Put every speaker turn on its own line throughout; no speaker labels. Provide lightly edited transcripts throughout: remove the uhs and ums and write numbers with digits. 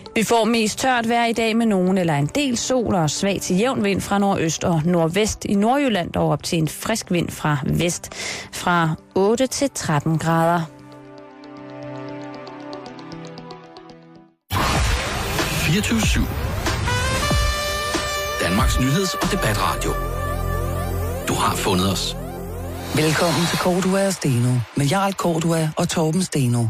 Vi får mest tørt vejr i dag med nogen eller en del sol og svag til jævn vind fra nordøst og nordvest. I Nordjylland og op til en frisk vind fra vest fra 8 til 13 grader.
24/7. Danmarks nyheds- og debatradio. Du har fundet os.
Velkommen til Cordua og Steno med Jarl Cordua og Torben Steno.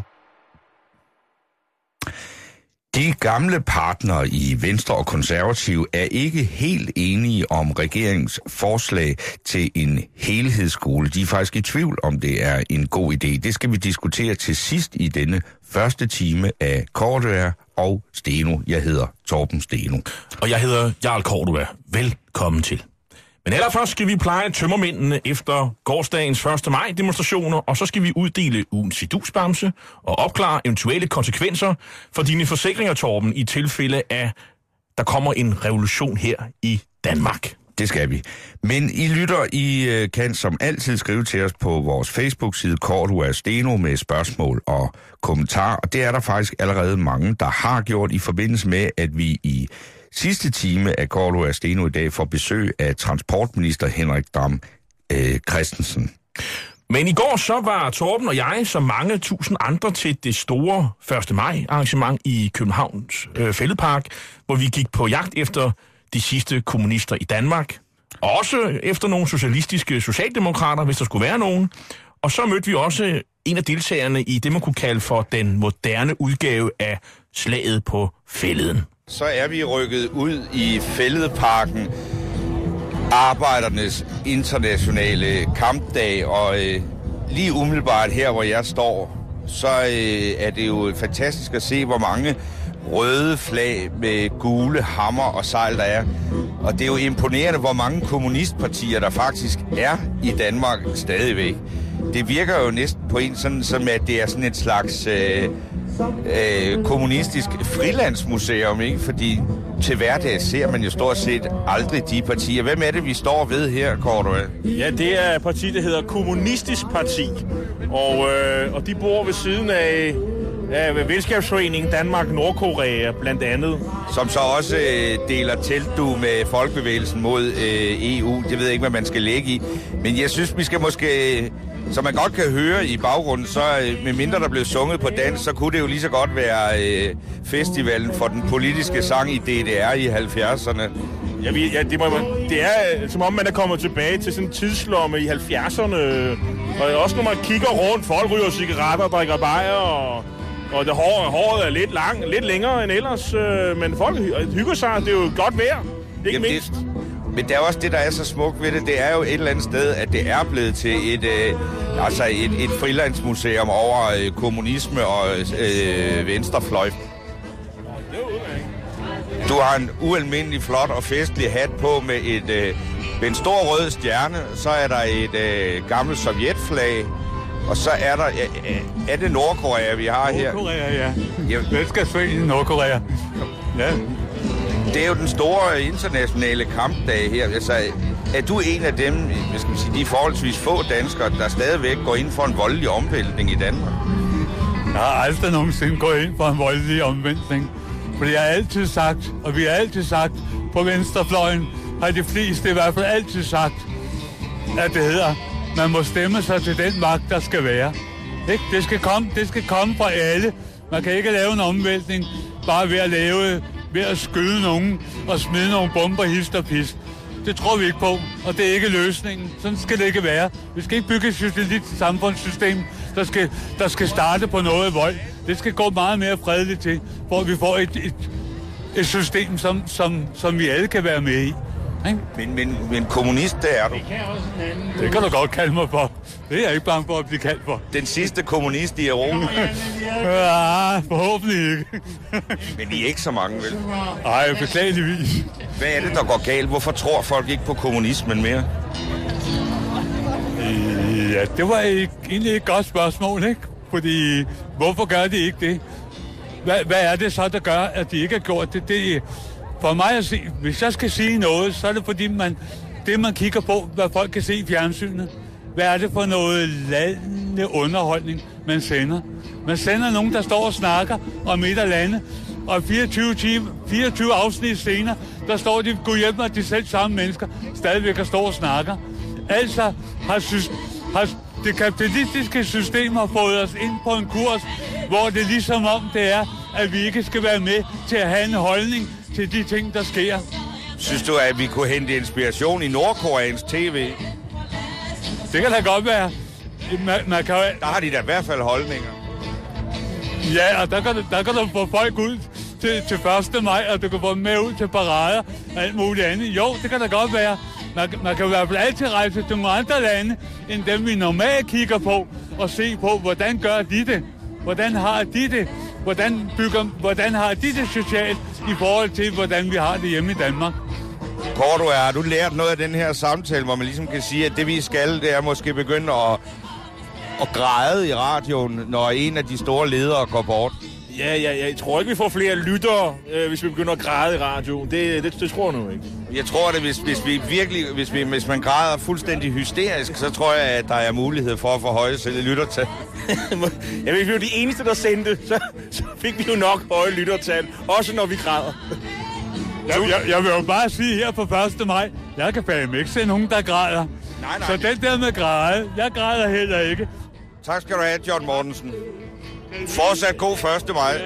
De gamle partnere i Venstre og Konservative er ikke helt enige om regeringens forslag til en helhedsskole. De er faktisk i tvivl om det er en god idé. Det skal vi diskutere til sidst i denne første time af Cordua og Steno. Jeg hedder Torben Steno.
Og jeg hedder Jarl Cordua. Velkommen til. Men allerførst skal vi pleje tømmermændene efter gårsdagens 1. maj-demonstrationer, og så skal vi uddele ugens fidusbamse og opklare eventuelle konsekvenser for dine forsikringer, Torben, i tilfælde af, der kommer en revolution her i Danmark.
Det skal vi. Men I kan som altid skrive til os på vores Facebook-side Cordua Steno med spørgsmål og kommentarer, og det er der faktisk allerede mange, der har gjort i forbindelse med, at vi i sidste time af Cordua Steno i dag får besøg af transportminister Henrik Dam Kristensen.
Men i går så var Torben og jeg, som mange tusind andre, til det store 1. maj arrangement i Københavns Fælledpark, hvor vi gik på jagt efter de sidste kommunister i Danmark. Og også efter nogle socialistiske socialdemokrater, hvis der skulle være nogen. Og så mødte vi også en af deltagerne i det, man kunne kalde for den moderne udgave af slaget på Fælleden.
Så er vi rykket ud i Fælledparken, Arbejdernes Internationale Kampdag, og lige umiddelbart her, hvor jeg står, så er det jo fantastisk at se, hvor mange røde flag med gule hammer og sejl der er. Og det er jo imponerende, hvor mange kommunistpartier der faktisk er i Danmark stadigvæk. Det virker jo næsten på en sådan, som at det er sådan et slags kommunistisk frilandsmuseum, ikke? Fordi til hverdag ser man jo stort set aldrig de partier. Hvem er det, vi står ved her, Cordua?
Ja, det er et parti, der hedder Kommunistisk Parti. Og de bor ved siden af Venskabsforeningen Danmark-Nordkorea, blandt andet.
Som så også deler teltdue med folkebevægelsen mod EU. Det ved jeg ikke, hvad man skal lægge i. Men jeg synes, vi skal måske... Som man godt kan høre i baggrunden, så med mindre der blev sunget på dans, så kunne det jo lige så godt være festivalen for den politiske sang i DDR i 70'erne.
Det er som om man er kommet tilbage til sådan en tidslomme i 70'erne. Og også når man kigger rundt, folk ryger cigaretter og drikker bajer, og det håret er lidt længere end ellers. Men folk hygger sig, det er jo godt vejr, ikke mindst.
Men det er også det, der er så smukt ved det. Det er jo et eller andet sted, at det er blevet til et frilandsmuseum over kommunisme og venstrefløj. Du har en ualmindelig flot og festlig hat på med en stor rød stjerne. Så er der et gammelt sovjetflag. Og så er der... Er det Nordkorea, vi har her?
Nordkorea, ja. Venskabsforeningen Nordkorea. Ja.
Det er jo den store internationale kampdag her. Altså, er du en af dem, hvad skal man sige, de forholdsvis få danskere, der stadigvæk går ind for en voldelig omvæltning i Danmark?
Jeg har aldrig nogensinde gået ind for en voldelig omvæltning. Fordi jeg har altid sagt, og vi har altid sagt, på venstrefløjen har de fleste i hvert fald altid sagt, at det hedder, man må stemme sig til den magt, der skal være. Ikke? Det skal komme fra alle. Man kan ikke lave en omvæltning bare ved at skyde nogen og smide nogle bomber hist og pist. Det tror vi ikke på, og det er ikke løsningen. Sådan skal det ikke være. Vi skal ikke bygge et socialistisk samfundssystem, der skal starte på noget vold. Det skal gå meget mere fredeligt til, hvor vi får et system, som vi alle kan være med i.
Men kommunist, det er du.
Det kan du godt kalde mig for. Det er jeg ikke bange for at blive kaldt for.
Den sidste kommunist i Europa.
Ja, forhåbentlig ikke.
Men I er ikke så mange, vel?
Nej, beklageligvis.
Hvad er det, der går galt? Hvorfor tror folk ikke på kommunismen mere?
Ja, det var egentlig et godt spørgsmål, ikke? Fordi, hvorfor gør de ikke det? Hvad er det så, der gør, at de ikke har gjort det? Det for mig at se, hvis jeg skal sige noget, så er det fordi, man kigger på, hvad folk kan se i fjernsynet. Hvad er det for noget ladende underholdning, man sender? Man sender nogen, der står og snakker om et eller andet, Og 24 afsnit senere, der står de, gud hjælp mig, de selv samme mennesker, stadigvæk kan stå og snakker. Altså har det kapitalistiske system har fået os ind på en kurs, hvor det ligesom om det er, at vi ikke skal være med til at have en holdning til de ting, der sker.
Synes du, at vi kunne hente inspiration i Nordkoreans tv?
Det kan da godt være. Man kan...
Der har de da i hvert fald holdninger.
Ja, og der kan du få folk ud til 1. maj, og du kan få dem med ud til parader og alt muligt andet. Jo, det kan da godt være. Man kan i hvert fald altid rejse til nogle andre lande, end dem vi normalt kigger på, og se på, hvordan gør de det? Hvordan har de det? Hvordan har de det socialt i forhold til, hvordan vi har det hjemme i Danmark?
Cordua, har du lært noget af den her samtale, hvor man ligesom kan sige, at det vi skal, det er måske begynde at græde i radioen, når en af de store ledere går bort?
Ja, jeg tror ikke, vi får flere lyttere, hvis vi begynder at græde i radioen. Det tror jeg nu ikke.
Jeg tror, at hvis man græder fuldstændig hysterisk, så tror jeg, at der er mulighed for at forhøje selv lyttertal.
Ja, hvis vi var de eneste, der sendte, så fik vi jo nok høje lyttertal, også når vi græder.
Jeg vil jo bare sige her på 1. maj, jeg kan fandme ikke se nogen, der græder. Nej. Så den der med græde, jeg græder heller ikke.
Tak skal du have, John Mortensen. Fortsat god 1. maj.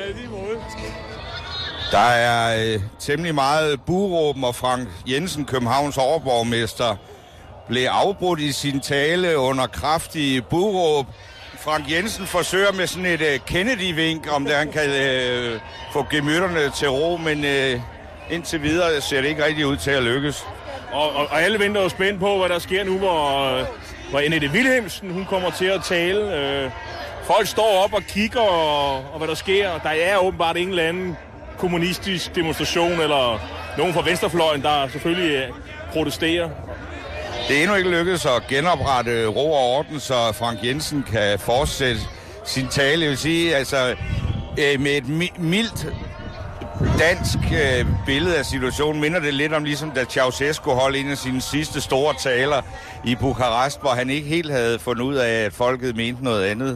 Der er temmelig meget buråben, og Frank Jensen, Københavns overborgmester, blev afbrudt i sin tale under kraftige buråb. Frank Jensen forsøger med sådan et Kennedy-vink, om det han kan få gemytterne til ro, men indtil videre ser det ikke rigtig ud til at lykkes.
Og alle venter jo spændt på, hvad der sker nu, hvor Annette Wilhelmsen hun kommer til at tale. Folk står op og kigger, og hvad der sker. Der er åbenbart en eller anden kommunistisk demonstration, eller nogen fra venstrefløjen, der selvfølgelig protesterer.
Det er endnu ikke lykkedes at genoprette ro og orden, så Frank Jensen kan fortsætte sin tale. Jeg vil sige, altså med et mildt dansk billede af situationen minder det lidt om, ligesom da Ceausescu holdt en af sine sidste store taler i Bukarest, hvor han ikke helt havde fundet ud af, at folket mente noget andet.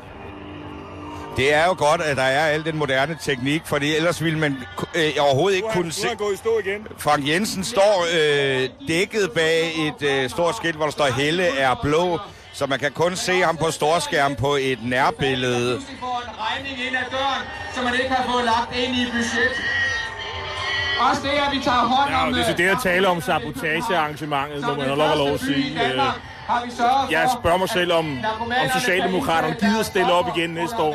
Det er jo godt, at der er al den moderne teknik, for ellers ville man overhovedet ikke kunne se... Frank Jensen står dækket bag et stort skilt, hvor der står Helle er blå, så man kan kun se ham på storskærm på et nærbillede.
Vi får en regning ind ad døren, som man ikke har fået lagt ind i budget. Også det, at vi tager hånd om...
Ja, det er at tale om sabotagearrangementet, må man have lov at sige. Jeg spørger mig selv, om Socialdemokraterne gider stille op igen næste år.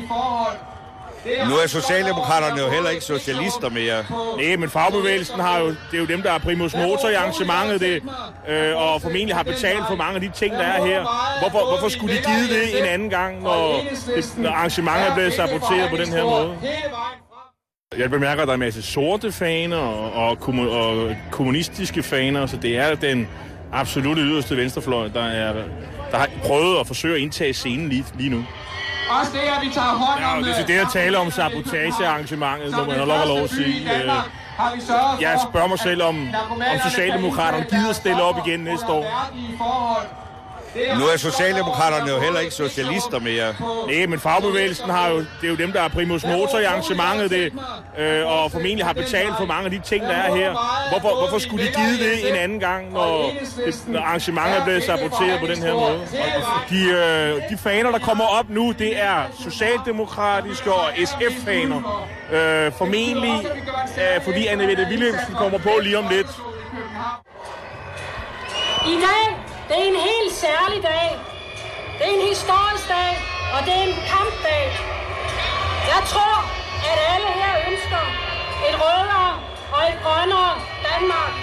Nu er Socialdemokraterne jo heller ikke socialister mere.
Nej, men fagbevægelsen har jo, det er jo dem, der er primus motor i arrangementet, og formentlig har betalt for mange af de ting, der er her. Hvorfor skulle de give det en anden gang, når arrangementet er blevet saboteret på den her måde? Jeg bemærker, at der er en masse sorte faner og kommunistiske faner, så det er den absolutte yderste venstrefløj, der har prøvet at forsøge at indtage scenen lige nu.
Også det, at vi tager hånd om...
Ja, det er at tale om sabotagearrangementet, må man have lov at sige. Jeg spørger mig selv, om Socialdemokraterne gider stille op igen næste år.
Nu er Socialdemokraterne jo heller ikke socialister mere.
Nej, men fagbevægelsen har jo, det er jo dem, der er primus motor i arrangementet, og formentlig har betalt for mange af de ting, der er her. Hvorfor skulle de give det en anden gang, når arrangementet er blevet saboteret på den her måde? De faner, der kommer op nu, det er socialdemokratiske og SF-faner. Formentlig fordi Annette Wilhelmsen kommer på lige om lidt.
I dag, det er en helt særlig dag. Det er en historisk dag, og det er en kampdag. Jeg tror, at alle her ønsker et rødere og et grønnere Danmark.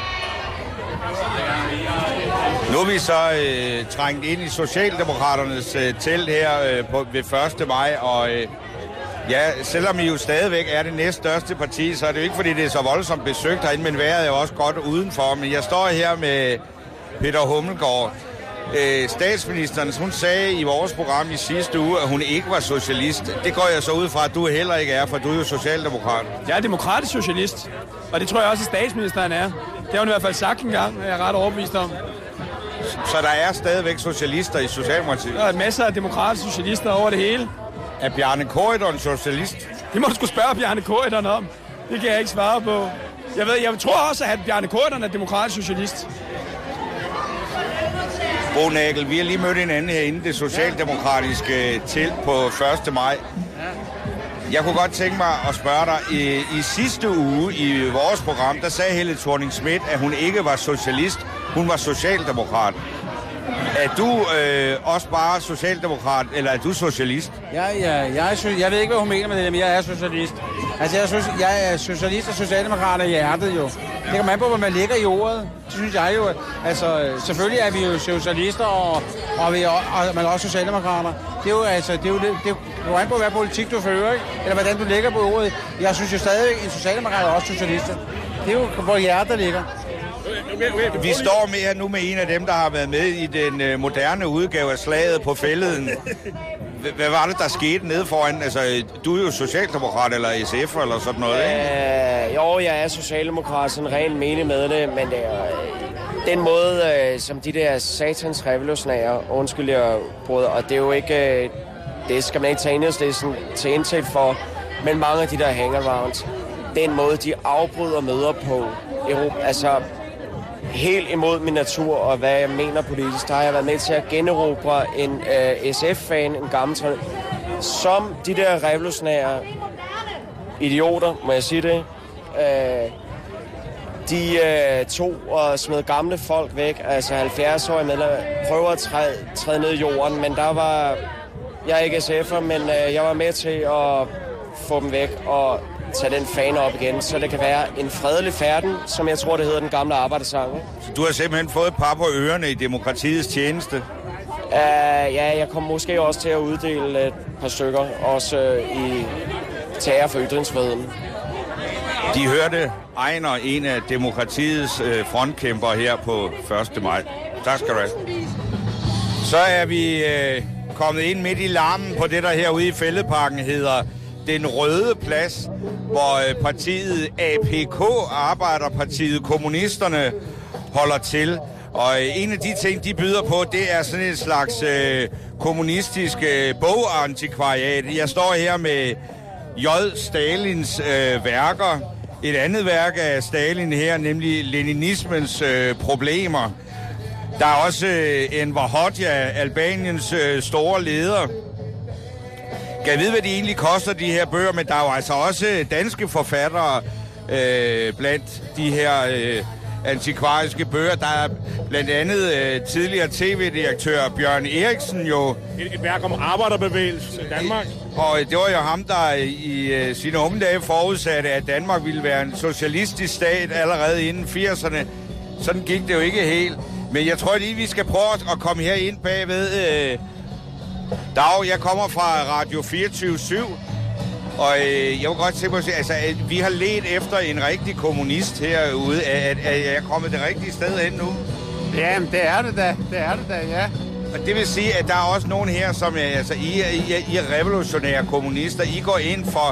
Nu er vi så trængt ind i Socialdemokraternes telt her ved 1. maj, og ja, selvom I jo stadigvæk er det næststørste parti, så er det jo ikke, fordi det er så voldsomt besøgt herinde, men vejret er jo også godt udenfor. Men jeg står her med Peter Hummelgaard. Statsministeren, hun sagde i vores program i sidste uge, at hun ikke var socialist. Det går jeg så ud fra, at du heller ikke er, for du er jo socialdemokrat.
Jeg er demokratisk socialist, og det tror jeg også, at statsministeren er. Det har hun i hvert fald sagt en gang, jeg er ret overbevist om.
Så der er stadigvæk socialister i Socialdemokratiet?
Der er masser af demokratiske socialister over det hele.
Er Bjarne Corydon socialist?
Det må du sgu spørge Bjarne Corydon om. Det kan jeg ikke svare på. Jeg tror også, at Bjarne Corydon er demokratisk socialist.
Bo Nagel, vi har lige mødt hinanden herinde, det socialdemokratiske telt på 1. maj. Jeg kunne godt tænke mig at spørge dig, i sidste uge i vores program, der sagde Helle Thorning-Schmidt, at hun ikke var socialist, hun var socialdemokrat. Er du også bare socialdemokrat, eller er du socialist?
Jeg ved ikke, hvad hun mener med det, men jeg er socialist. Altså, jeg er socialist og socialdemokrat af hjertet jo. Det kommer an på, hvad man lægger i ordet. Det synes jeg jo. Altså, selvfølgelig er vi jo socialister, og man er også socialdemokrater. Det er jo an på, hvad politik du fører, ikke? Eller hvordan du lægger på ordet. Jeg synes jo stadig, en socialdemokrat er også socialister. Det er jo, hvor hjertet ligger.
Vi står med her nu med en af dem, der har været med i den moderne udgave af Slaget på Fælleden. Hvad var det, der skete nede foran? Altså, du er jo socialdemokrat eller SF eller sådan noget, ikke?
Jo, jeg er socialdemokrat, sådan ren mening med det, men det er den måde, som de der satans revolutionære, undskyld jeg bruger, og det er jo ikke, det skal man ikke tage Enhedslisten til indtægt for, men mange af de der hangarounds, den måde, de afbryder møder på Europa, altså helt imod min natur og hvad jeg mener politisk, der har jeg været med til at generobre en SF-fan, en gammel som de der revolutionære idioter, må jeg sige det, de tog og smed gamle folk væk, altså 70-årige medlemmer, prøver at træde ned i jorden, men der var, jeg er ikke SF'er, men jeg var med til at få dem væk og tage den fane op igen, så det kan være en fredelig færden, som jeg tror, det hedder den gamle arbejdersang.
Du har simpelthen fået et par på ørerne i demokratiets tjeneste.
Ja, jeg kommer måske også til at uddele et par stykker, også i tager for ytringsfriheden.
De hørte Ejner, en af demokratiets frontkæmper her på 1. maj. Tak skal du have. Så er vi kommet ind midt i larmen på det, der herude i Fælledparken hedder Den Røde Plads, hvor partiet APK, Arbejderpartiet Kommunisterne, holder til. Og en af de ting, de byder på, det er sådan et slags kommunistisk bogantikvariat. Jeg står her med J. Stalins værker. Et andet værk af Stalin her, nemlig Leninismens problemer. Der er også Enver Hoxha, Albaniens store leder. Kan jeg vide, hvad de egentlig koster, de her bøger, men der er jo altså også danske forfattere blandt de her antikvariske bøger. Der er blandt andet tidligere tv-direktør Bjørn Eriksen jo.
Et værk om arbejderbevægelsen i Danmark.
Og det var jo ham, der i sine unge dage forudsatte, at Danmark ville være en socialistisk stat allerede inden 80'erne. Sådan gik det jo ikke helt. Men jeg tror lige, vi skal prøve at komme her ind bagved. Dag, jeg kommer fra Radio 24/7, og jeg vil godt tænke mig at sige, altså, at vi har ledt efter en rigtig kommunist herude. Er jeg kommet det rigtige sted hen nu?
Jamen, det er det da. Det er det da, ja.
Og det vil sige, at der er også nogen her, som altså, I er revolutionære kommunister. I går ind for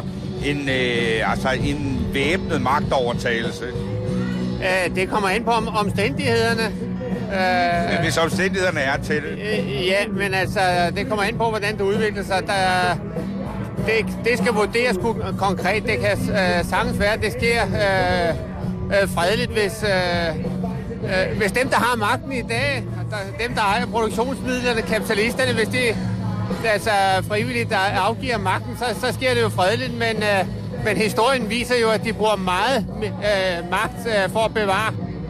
en væbnet magtovertagelse.
Det kommer ind på omstændighederne.
Men hvis omstændighederne er til det?
Ja, men altså, det kommer ind på, hvordan det udvikler sig. Det skal vurderes konkret. Det kan sagtens være, at det sker fredeligt, hvis dem, der har magten i dag, dem, der ejer produktionsmidlerne, kapitalisterne, hvis de altså frivilligt der afgiver magten, så sker det jo fredeligt, men historien viser jo, at de bruger meget magt for at bevare.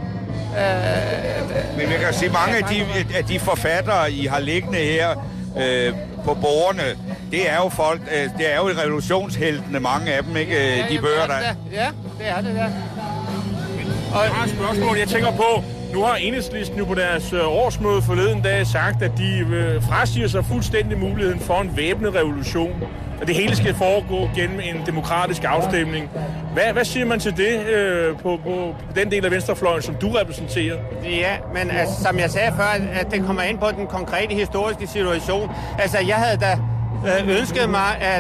Men jeg kan sige, mange af de forfattere, I har liggende her på bordene, det er jo folk, det er jo revolutionsheltene, mange af dem, ikke?
Ja,
de bøger, der...
Ja, det er det, ja.
Og jeg har et spørgsmål, jeg tænker på. Nu har Enhedslisten jo på deres årsmøde forleden dag sagt, at de frasiger sig fuldstændig muligheden for en væbnet revolution. Og det hele skal foregå gennem en demokratisk afstemning. Hvad siger man til det på den del af venstrefløjen, som du repræsenterer?
Ja, men altså, som jeg sagde før, at det kommer ind på den konkrete historiske situation. Altså, jeg havde da ønsket mig, at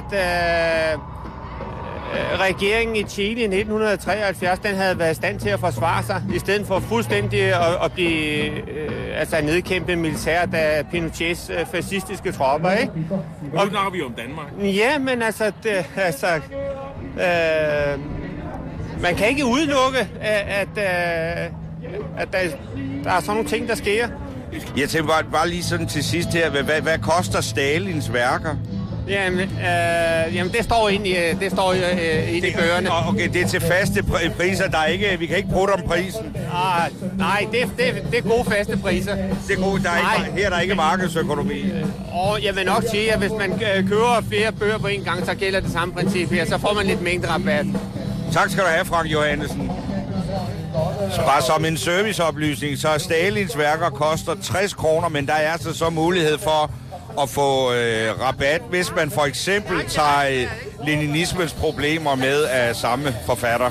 regeringen i Chile i 1973, den havde været i stand til at forsvare sig, i stedet for fuldstændig at blive nedkæmpet militært af Pinochets fascistiske tropper, ikke?
Nu snakker vi om Danmark.
Ja, men altså, Man kan ikke udelukke, at der er sådan nogle ting, der sker.
Jeg tænker bare lige sådan til sidst her, hvad koster Stalins værker?
Jamen det står inde i bøgerne.
Okay, det er til faste priser, der er ikke, vi kan ikke bruge om prisen.
Nej, det er gode faste priser.
Det er gode, her er der ikke markedsøkonomi.
Og jeg vil nok sige, at hvis man køber flere bøger på en gang, så gælder det samme princip her, så får man lidt mængderabat.
Tak skal du have, Frank Johannesen. Så bare som en serviceoplysning, så Stalins værker koster 60 kroner, men der er altså så mulighed for at få rabat, hvis man for eksempel tager leninismens problemer med af samme forfatter.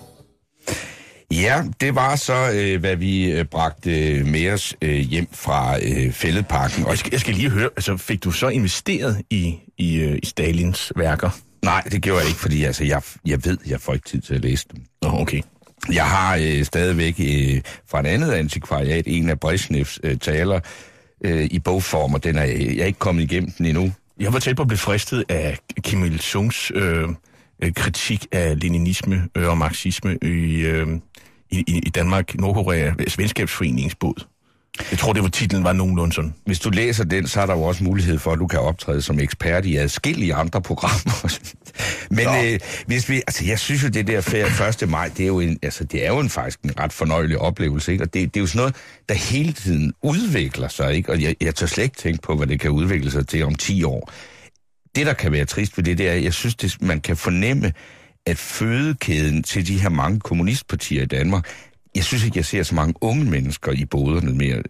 Ja, det var så, hvad vi bragte med os hjem fra Fælledparken.
Og jeg skal lige høre, altså fik du så investeret i Stalins værker?
Nej, det gjorde jeg ikke, fordi altså, jeg får ikke tid til at læse dem.
Okay.
Jeg har stadigvæk fra et andet antikvariat en af Brezhnevs taler i bogform, og jeg er ikke kommet igennem den endnu.
Jeg var tæt på at blive fristet af Kim Il-sungs kritik af leninisme og marxisme i Danmark, Nordkorea, Venskabsforeningens båd. Jeg tror, det var titlen var nogenlunde sådan.
Hvis du læser den, så er der jo også mulighed for, at du kan optræde som ekspert i adskillige andre programmer. Men jeg synes jo, det der 1. maj, det er jo faktisk en ret fornøjelig oplevelse, ikke? Og det er jo sådan noget, der hele tiden udvikler sig, ikke? Og jeg tør slet ikke tænke på, hvad det kan udvikle sig til om 10 år. Det, der kan være trist ved det er, jeg synes, man kan fornemme, at fødekæden til de her mange kommunistpartier i Danmark, jeg synes ikke, jeg ser så mange unge mennesker i boderne mere.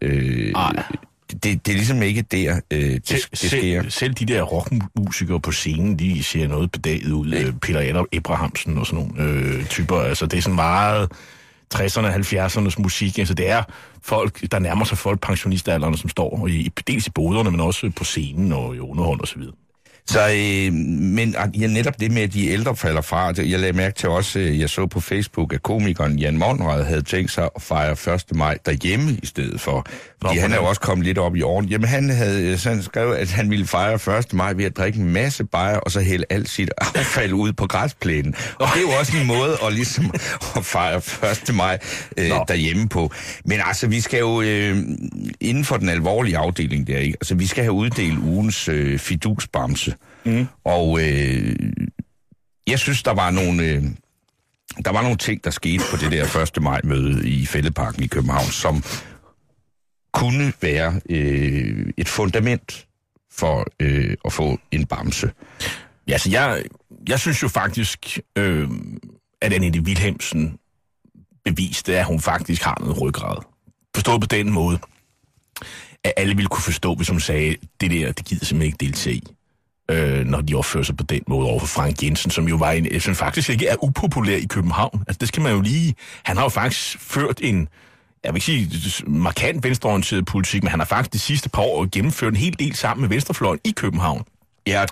Det er ligesom ikke der, det sker.
Selv de der rockmusikere på scenen, de ser noget bedaget ud. Peter Abrahamsen og sådan nogle typer. Altså, det er sådan meget 60'erne og 70'ernes musik. Altså, det er folk, der nærmer sig folk pensionistalderne, som står dels i boderne, men også på scenen og i underhold og så videre.
Så, men netop det med, at de ældre falder fra, jeg lagde mærke til også, jeg så på Facebook, at komikeren Jan Monrad havde tænkt sig at fejre 1. maj derhjemme i stedet for. Fordi han er jo også kommet lidt op i åren. Jamen han havde sådan skrevet, at han ville fejre 1. maj ved at drikke en masse bajer, og så hælde alt sit affald ud på græsplænen. Og det er jo også en måde at ligesom at fejre 1. maj derhjemme på. Men altså, vi skal jo inden for den alvorlige afdeling der, ikke? Altså, vi skal have uddelt ugens fidusbamse. Og jeg synes, der var nogle ting, der skete på det der 1. maj-møde i Fælledparken i København, som kunne være et fundament for at få en bamse.
Ja, altså jeg synes jo faktisk, at Annette Wilhelmsen beviste, at hun faktisk har noget ryggrad. Forstået på den måde, at alle ville kunne forstå, hvis hun sagde, det gider simpelthen ikke deltage i. Når de opfører sig på den måde over for Frank Jensen, som jo var som faktisk ikke er upopulær i København. Altså det skal man jo lige. Han har jo faktisk ført en, jeg vil ikke sige markant venstreorienteret politik, men han har faktisk de sidste par år gennemført en hel del sammen med venstrefløjen i København.
Ja,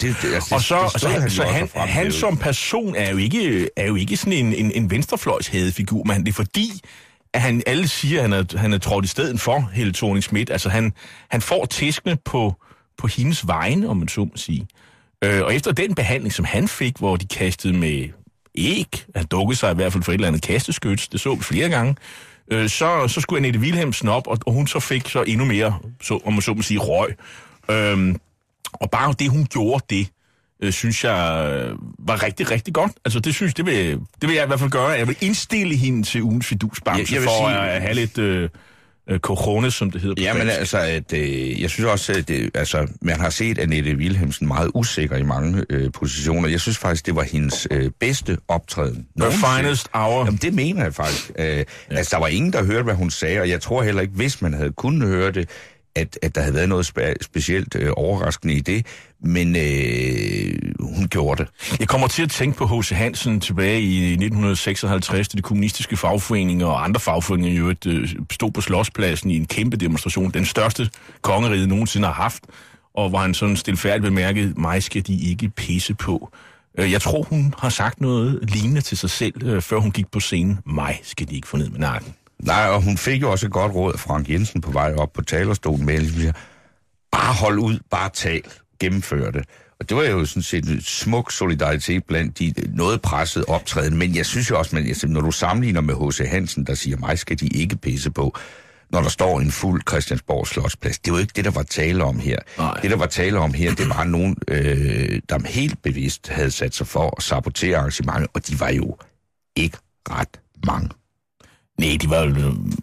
han som person er jo ikke sådan en venstrefløjshædefigur, men det er fordi, at alle siger, at han er trådt i stedet for Helle Thorning-Schmidt. Altså han får tæskene på hendes vegne, om man så må sige. Og efter den behandling, som han fik, hvor de kastede med æg, han dukkede sig i hvert fald for et eller andet kasteskyts, det så vi flere gange, så skulle Annette Wilhelmsen op, og hun så fik så endnu mere, om man så må sige, røg. Og bare det, hun gjorde det, synes jeg var rigtig, rigtig godt. Altså det vil jeg i hvert fald gøre. Jeg vil indstille hende til ugens fidusbamse for at have lidt cojones, som det hedder på
men altså, jeg synes også, at man har set Annette Wilhelmsen meget usikker i mange positioner. Jeg synes faktisk, det var hendes bedste optræden.
The finest hour.
Jamen, det mener jeg faktisk. Altså, der var ingen, der hørte, hvad hun sagde, og jeg tror heller ikke, hvis man havde kunnet høre det, at der havde været noget specielt overraskende i det, men hun gjorde det.
Jeg kommer til at tænke på H.C. Hansen tilbage i 1956, da de kommunistiske fagforeninger og andre fagforeninger jo stod på Slotspladsen i en kæmpe demonstration, den største kongeriget nogensinde har haft, og hvor han sådan stilfærdigt bemærkede, mig skal de ikke pisse på. Jeg tror, hun har sagt noget lignende til sig selv, før hun gik på scenen. Mig skal de ikke få ned med nakken.
Nej, og hun fik jo også et godt råd af Frank Jensen på vej op på talerstolen med, bare hold ud, bare tal, gennemfør det. Og det var jo sådan set en smuk solidaritet blandt de noget presset optræden. Men jeg synes jo også, når du sammenligner med H.C. Hansen, der siger, mig skal de ikke pisse på, når der står en fuld Christiansborg Slotsplads. Det var jo ikke det, der var tale om her. Nej. Det, der var tale om her, det var nogen, der helt bevidst havde sat sig for at sabotere arrangementet, og de var jo ikke ret mange.
Nej, de var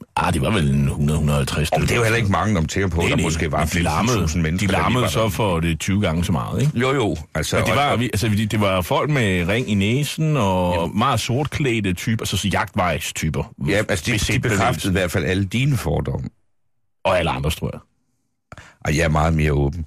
vel 100-150.
Og det er jo heller ikke mange, der tænker på, der måske var 5.000 mennesker.
De larmede så for det 20 gange så meget, ikke?
Jo.
Det var folk med ring i næsen og meget sortklædte typer, altså jagtvejstyper.
Ja, altså de bekræftede i hvert fald alle dine fordomme.
Og alle andres, tror jeg.
Og jeg er meget mere åben.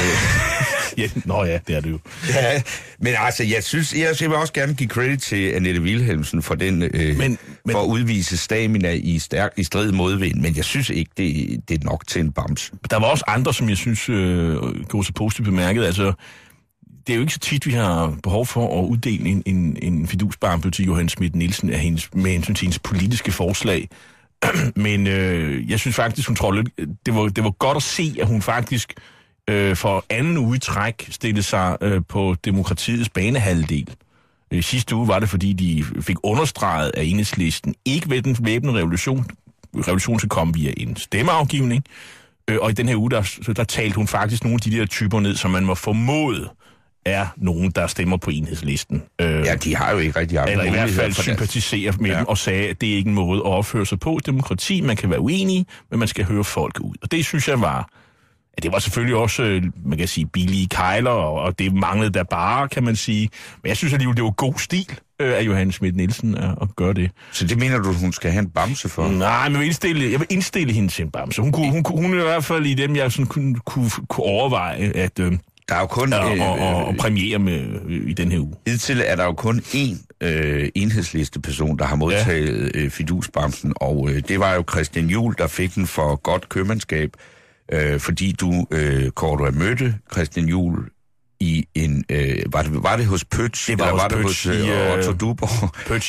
Ja, det er det jo.
Ja, men altså, jeg vil også gerne give credit til Annette Wilhelmsen for den, for at udvise stamina i strid modvind, men jeg synes ikke, det er nok til en bams.
Der var også andre, som jeg synes går så positivt bemærket. Altså, det er jo ikke så tit, vi har behov for at uddele en fidusbarnbød til Johanne Schmidt-Nielsen med hensyn til hendes politiske forslag. Men jeg synes faktisk, hun tror, det var godt at se, at hun faktisk for anden uge i træk stillede sig på demokratiets banehalvdel. Sidste uge var det, fordi de fik understreget af Enhedslisten ikke ved den væbnede revolution. Revolutionen skal komme via en stemmeafgivning. Og i den her uge, der talte hun faktisk nogle af de der typer ned, som man må formode er nogen, der stemmer på Enhedslisten.
Ja, de har jo ikke rigtig
eller i hvert fald sympatiserer med dem og sagde, at det er ikke en måde at opføre sig på. Demokrati, man kan være uenig, men man skal høre folk ud. Og det synes jeg var... Ja, det var selvfølgelig også, man kan sige, billige kejler, og det manglede der bare, kan man sige. Men jeg synes alligevel, det var god stil af Johanne Schmidt-Nielsen at gøre det.
Så det mener du, hun skal have en bamse for?
Nej, men jeg vil indstille hende til en bamse. Hun er i hvert fald i dem, jeg sådan kunne overveje, at... der
er jo kun...
og premiere med i den her uge.
Hidtil er der jo kun én enhedslisteperson, der har modtaget fidusbamsen, og det var jo Christian Juhl, der fik den for godt købmandskab, fordi du, Cordua, mødte Christian Juhl i en... var det hos Pøtsch?
Det var
eller
var det hos
Otto Duborg?
Pøtsch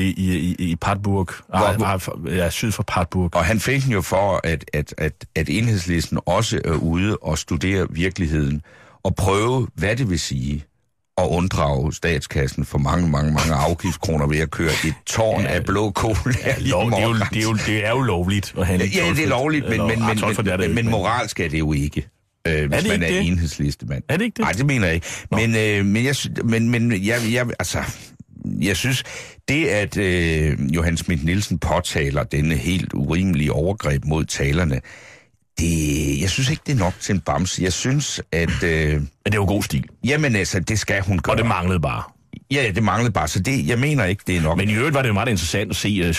i Paderborg. Syd for Paderborg.
Og han fik den jo for, at Enhedslisten også er ude og studere virkeligheden, og prøve, hvad det vil sige at unddrage statskassen for mange afgiftskroner ved at køre et tårn af blå kål.
Det er jo lovligt at handle.
Ja, det er lovligt, men moralsk er det jo ikke. Hvis man er enhedslistemand.
Er det ikke det?
Nej, det mener jeg ikke. Jeg synes, det at Johanne Schmidt-Nielsen påtaler denne helt urimelige overgreb mod talerne, jeg synes ikke, det er nok til en bamse. Jeg synes, at...
Men det er jo god stil.
Jamen altså, det skal hun gøre.
Og det manglede bare.
Ja, det manglede bare, så jeg mener ikke, det er nok.
Men i øvrigt var det jo meget interessant at se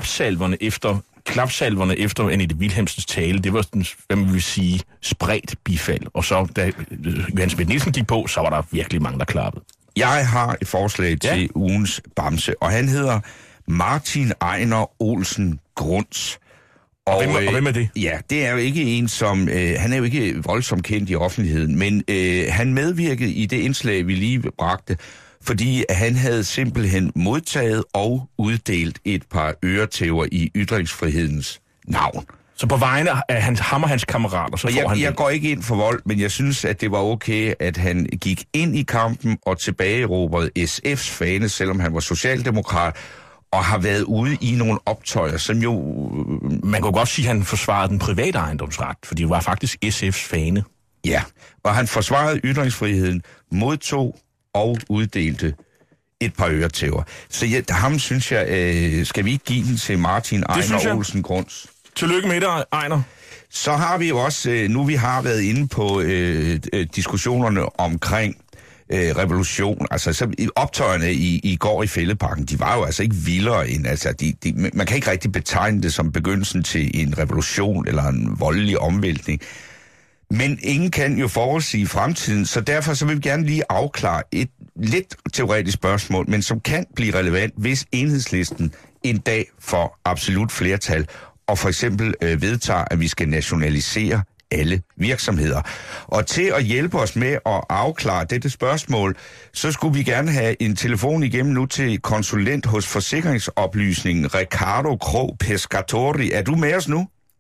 klapsalverne efter Annette Wilhelmsens tale. Det var sådan, hvad man vil sige, spredt bifald. Og så, da Johanne Schmidt-Nielsen gik på, så var der virkelig mange, der klappede.
Jeg har et forslag til ugens bamse, og han hedder Martin Ejner Olsen Grunds.
Og hvem er det?
Ja, det er jo ikke en, som... han er jo ikke voldsomt kendt i offentligheden, men han medvirkede i det indslag, vi lige bragte, fordi han havde simpelthen modtaget og uddelt et par øretæver i ytringsfrihedens navn.
Så på vegne af ham og hans kammerater, så får han
Jeg går ikke ind for vold, men jeg synes, at det var okay, at han gik ind i kampen og tilbageråbede SF's fane, selvom han var socialdemokrat, og har været ude i nogle optøjer, som jo...
Man kunne godt sige, at han forsvarede den private ejendomsret, fordi det var faktisk SF's fane.
Ja, og han forsvarede ytringsfriheden, modtog og uddelte et par øretæver. Så ham synes jeg, skal vi ikke give den til Martin Ejner Olsen Grunds?
Tillykke med dig, Ejner.
Så har vi jo også, nu vi har været inde på diskussionerne omkring revolution. Altså, så optøjerne i går i Fælledparken, de var jo altså ikke vildere end, altså, man kan ikke rigtig betegne det som begyndelsen til en revolution eller en voldelig omvæltning. Men ingen kan jo forudsige fremtiden, så derfor så vil vi gerne lige afklare et lidt teoretisk spørgsmål, men som kan blive relevant, hvis Enhedslisten en dag får absolut flertal, og for eksempel vedtager, at vi skal nationalisere alle virksomheder. Og til at hjælpe os med at afklare dette spørgsmål, så skulle vi gerne have en telefon igennem nu til konsulent hos Forsikringsoplysningen, Ricardo Krog Pescatori. Er du med os nu?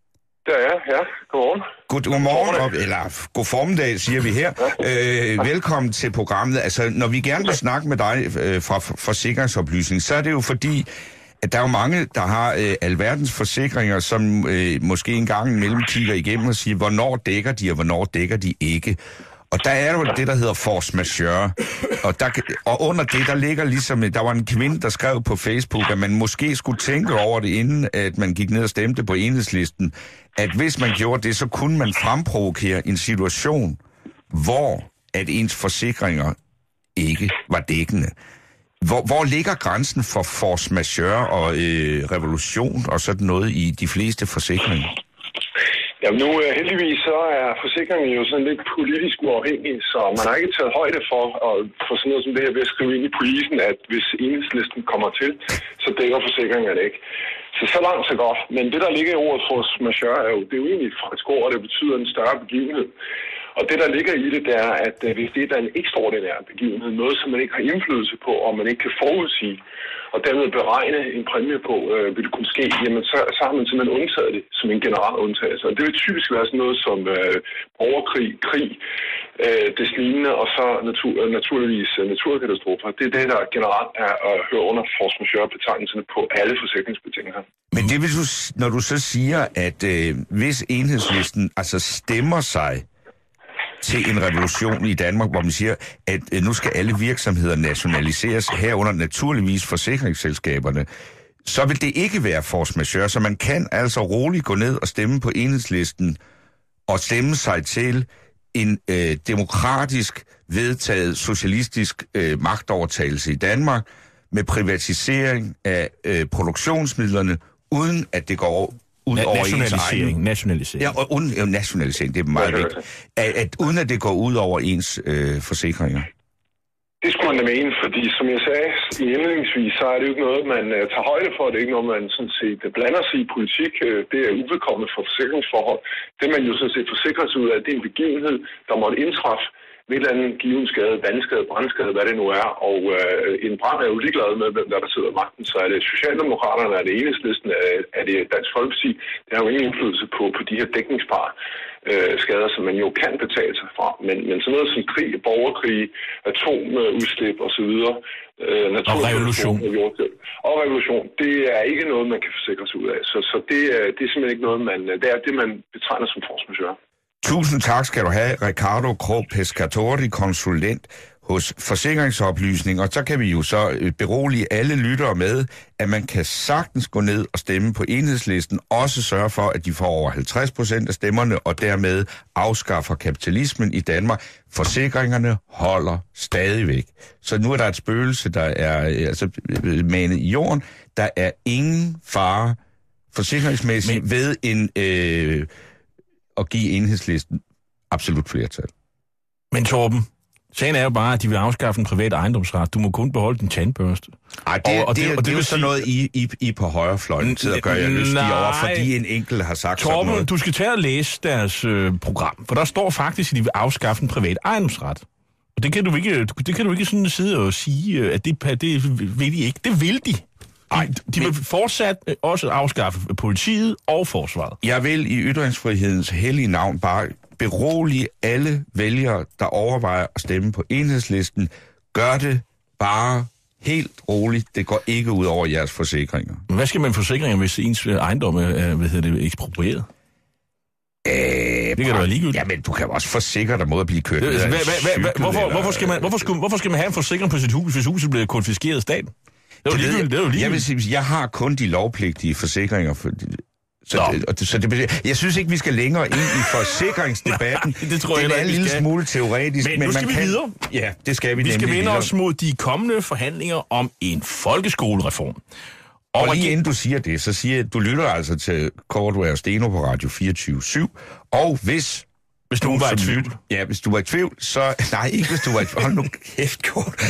Det er jeg, ja. Godmorgen.
Godmorgen, eller god formiddag, siger vi her. Velkommen til programmet. Altså, når vi gerne vil snakke med dig fra Forsikringsoplysning, så er det jo fordi, at der er jo mange, der har alverdens forsikringer, som måske en gang imellem kigger igennem og siger, hvornår dækker de, og hvornår dækker de ikke. Og der er jo det, der hedder force majeure. Og under det, der ligger ligesom, der var en kvinde, der skrev på Facebook, at man måske skulle tænke over det, inden at man gik ned og stemte på Enhedslisten, at hvis man gjorde det, så kunne man fremprovokere en situation, hvor at ens forsikringer ikke var dækkende. Hvor ligger grænsen for force majeure og revolution og sådan noget i de fleste forsikringer?
Jamen nu heldigvis så er forsikringen jo sådan lidt politisk uafhængig, så man har ikke taget højde for sådan noget som det her ved at skrive ind i polisen, at hvis Enhedslisten kommer til, så dækker forsikringen ikke. Så langt så godt. Men det der ligger i ordet force majeure det er jo egentlig fransk ord, og det betyder en større begivenhed. Og det, der ligger i det, det er, at hvis det er en ekstraordinær begivenhed, noget, som man ikke har indflydelse på, og man ikke kan forudsige, og dermed beregne en præmie på, vil det kunne ske, jamen så har man simpelthen undtaget det som en generel undtagelse. Og det vil typisk være sådan noget som borgerkrig, krig, des lignende, og så naturligvis naturkatastrofer. Det er det, der generelt er at høre under force majeure-betegnelserne på alle forsikringsbetingelser. Men det vil du,
når du så siger, at hvis Enhedslisten altså stemmer sig til en revolution i Danmark, hvor man siger, at nu skal alle virksomheder nationaliseres, herunder naturligvis forsikringsselskaberne, så vil det ikke være force majeure, så man kan altså roligt gå ned og stemme på Enhedslisten og stemme sig til en demokratisk vedtaget socialistisk magtovertagelse i Danmark med privatisering af produktionsmidlerne, uden at det går ud over ens egen...
Nationalisering.
Ja, og nationalisering, det er meget vigtigt. Uden at det går ud over ens forsikringer.
Det skulle man da mene, fordi som jeg sagde indledningsvis, så er det jo ikke noget, man tager højde for. Det er ikke noget, man sådan set blander sig i politik. Det er uvedkommende for forsikringsforhold. Det man jo sådan set forsikrer sig ud af, det er en begivenhed, der måtte indtræffe ved et eller andet given skade, vandskade, brandskade, hvad det nu er. Og en brand er jo ligeglad med, hvem der sidder i magten. Så er det Socialdemokraterne, er det Enhedslisten, er det Dansk Folkeparti. Det har jo ingen indflydelse på de her dækningsbare skader, som man jo kan betale sig fra. Men sådan noget som krig, borgerkrig, atomudslip osv.
Og revolution.
Og revolution, det er ikke noget, man kan forsikre sig ud af. Så det er simpelthen ikke noget, det er det, man betegner som force majeure.
Tusind tak skal du have, Riccardo Krog Pescatori, konsulent hos Forsikringsoplysning. Og så kan vi jo så berolige alle lyttere med, at man kan sagtens gå ned og stemme på Enhedslisten, også sørge for, at de får over 50% af stemmerne, og dermed afskaffer kapitalismen i Danmark. Forsikringerne holder stadigvæk. Så nu er der et spøgelse, der er manet i jorden. Der er ingen fare forsikringsmæssigt ved at give Enhedslisten absolut flertal.
Men Torben, sagen er jo bare, at de vil afskaffe en privat ejendomsret. Du må kun beholde din tandbørste.
Ej, det er jo sådan noget, I på højrefløjen til at gøre jer lystige over, fordi en enkelt har sagt
Torben,
sådan noget.
Du skal tage og læse deres program, for der står faktisk, at de vil afskaffe en privat ejendomsret. Og det kan du ikke sådan sidde og sige, at det vil de ikke. Det vil de. De vil fortsat også afskaffe politiet og forsvaret.
Jeg vil i ytringsfrihedens hellige navn bare berolige alle vælgere, der overvejer at stemme på Enhedslisten. Gør det bare helt roligt. Det går ikke ud over jeres forsikringer.
Men hvad skal man forsikringer, hvis ens ejendom er eksproprieret? Det kan da være ligegyldigt.
Jamen, du kan jo også forsikre dig mod at blive kørt.
Hvorfor skal man have en forsikring på sit hus, hvis huset bliver konfiskeret af staten? Det er jo ligegyldigt.
Jeg vil sige, jeg har kun de lovpligtige forsikringer. Jeg synes ikke, vi skal længere ind i forsikringsdebatten.
Det tror jeg
er en lille smule teoretisk.
Men nu skal vi videre.
Ja, det skal vi.
Vi skal vende os mod de kommende forhandlinger om en folkeskolereform.
Og lige inden du siger det, så siger du lytter altså til Cordua og Steno på Radio 24/7. Og hvis
du var i tvivl.
Ja, hvis du var i tvivl, så... Nej, ikke hvis du var i tvivl. Hold nu kæft, Kort.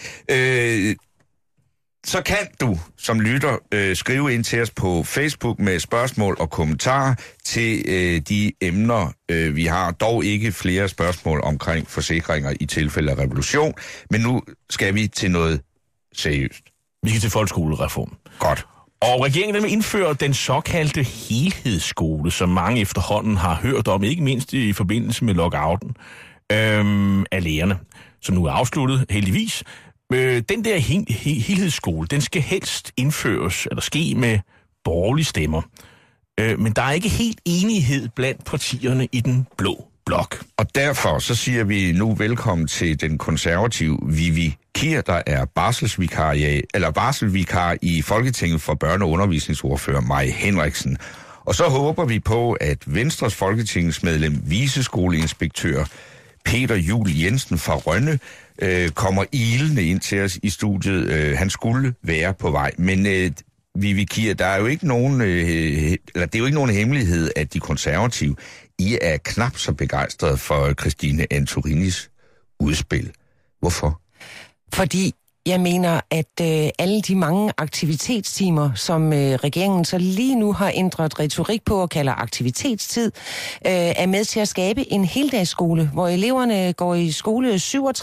Så kan du som lytter skrive ind til os på Facebook med spørgsmål og kommentarer til de emner, vi har. Dog ikke flere spørgsmål omkring forsikringer i tilfælde af revolution, men nu skal vi til noget seriøst.
Vi skal til folkeskolereform.
Godt.
Og regeringen vil indføre den såkaldte helhedsskole, som mange efterhånden har hørt om, ikke mindst i forbindelse med lockouten af lærerne, som nu er afsluttet, heldigvis. Den der helhedsskole, den skal helst indføres, eller ske med borgerlige stemmer. Men der er ikke helt enighed blandt partierne i den blå blok.
Og derfor så siger vi nu velkommen til den konservative Vivi Kier, der er barselsvikar i Folketinget for børne- og undervisningsordfører Mai Henriksen. Og så håber vi på, at Venstres folketingsmedlem, viceskoleinspektør Peter Juel Jensen fra Rønne, kommer ilende ind til os i studiet. Han skulle være på vej, men Vivi Kier, der er jo ikke nogen, det er jo ikke nogen hemmelighed, at de konservative, I er knap så begejstrede for Christine Antorinis udspil. Hvorfor?
Fordi jeg mener, at alle de mange aktivitetstimer, som regeringen så lige nu har ændret retorik på og kalder aktivitetstid, er med til at skabe en heldagsskole, hvor eleverne går i skole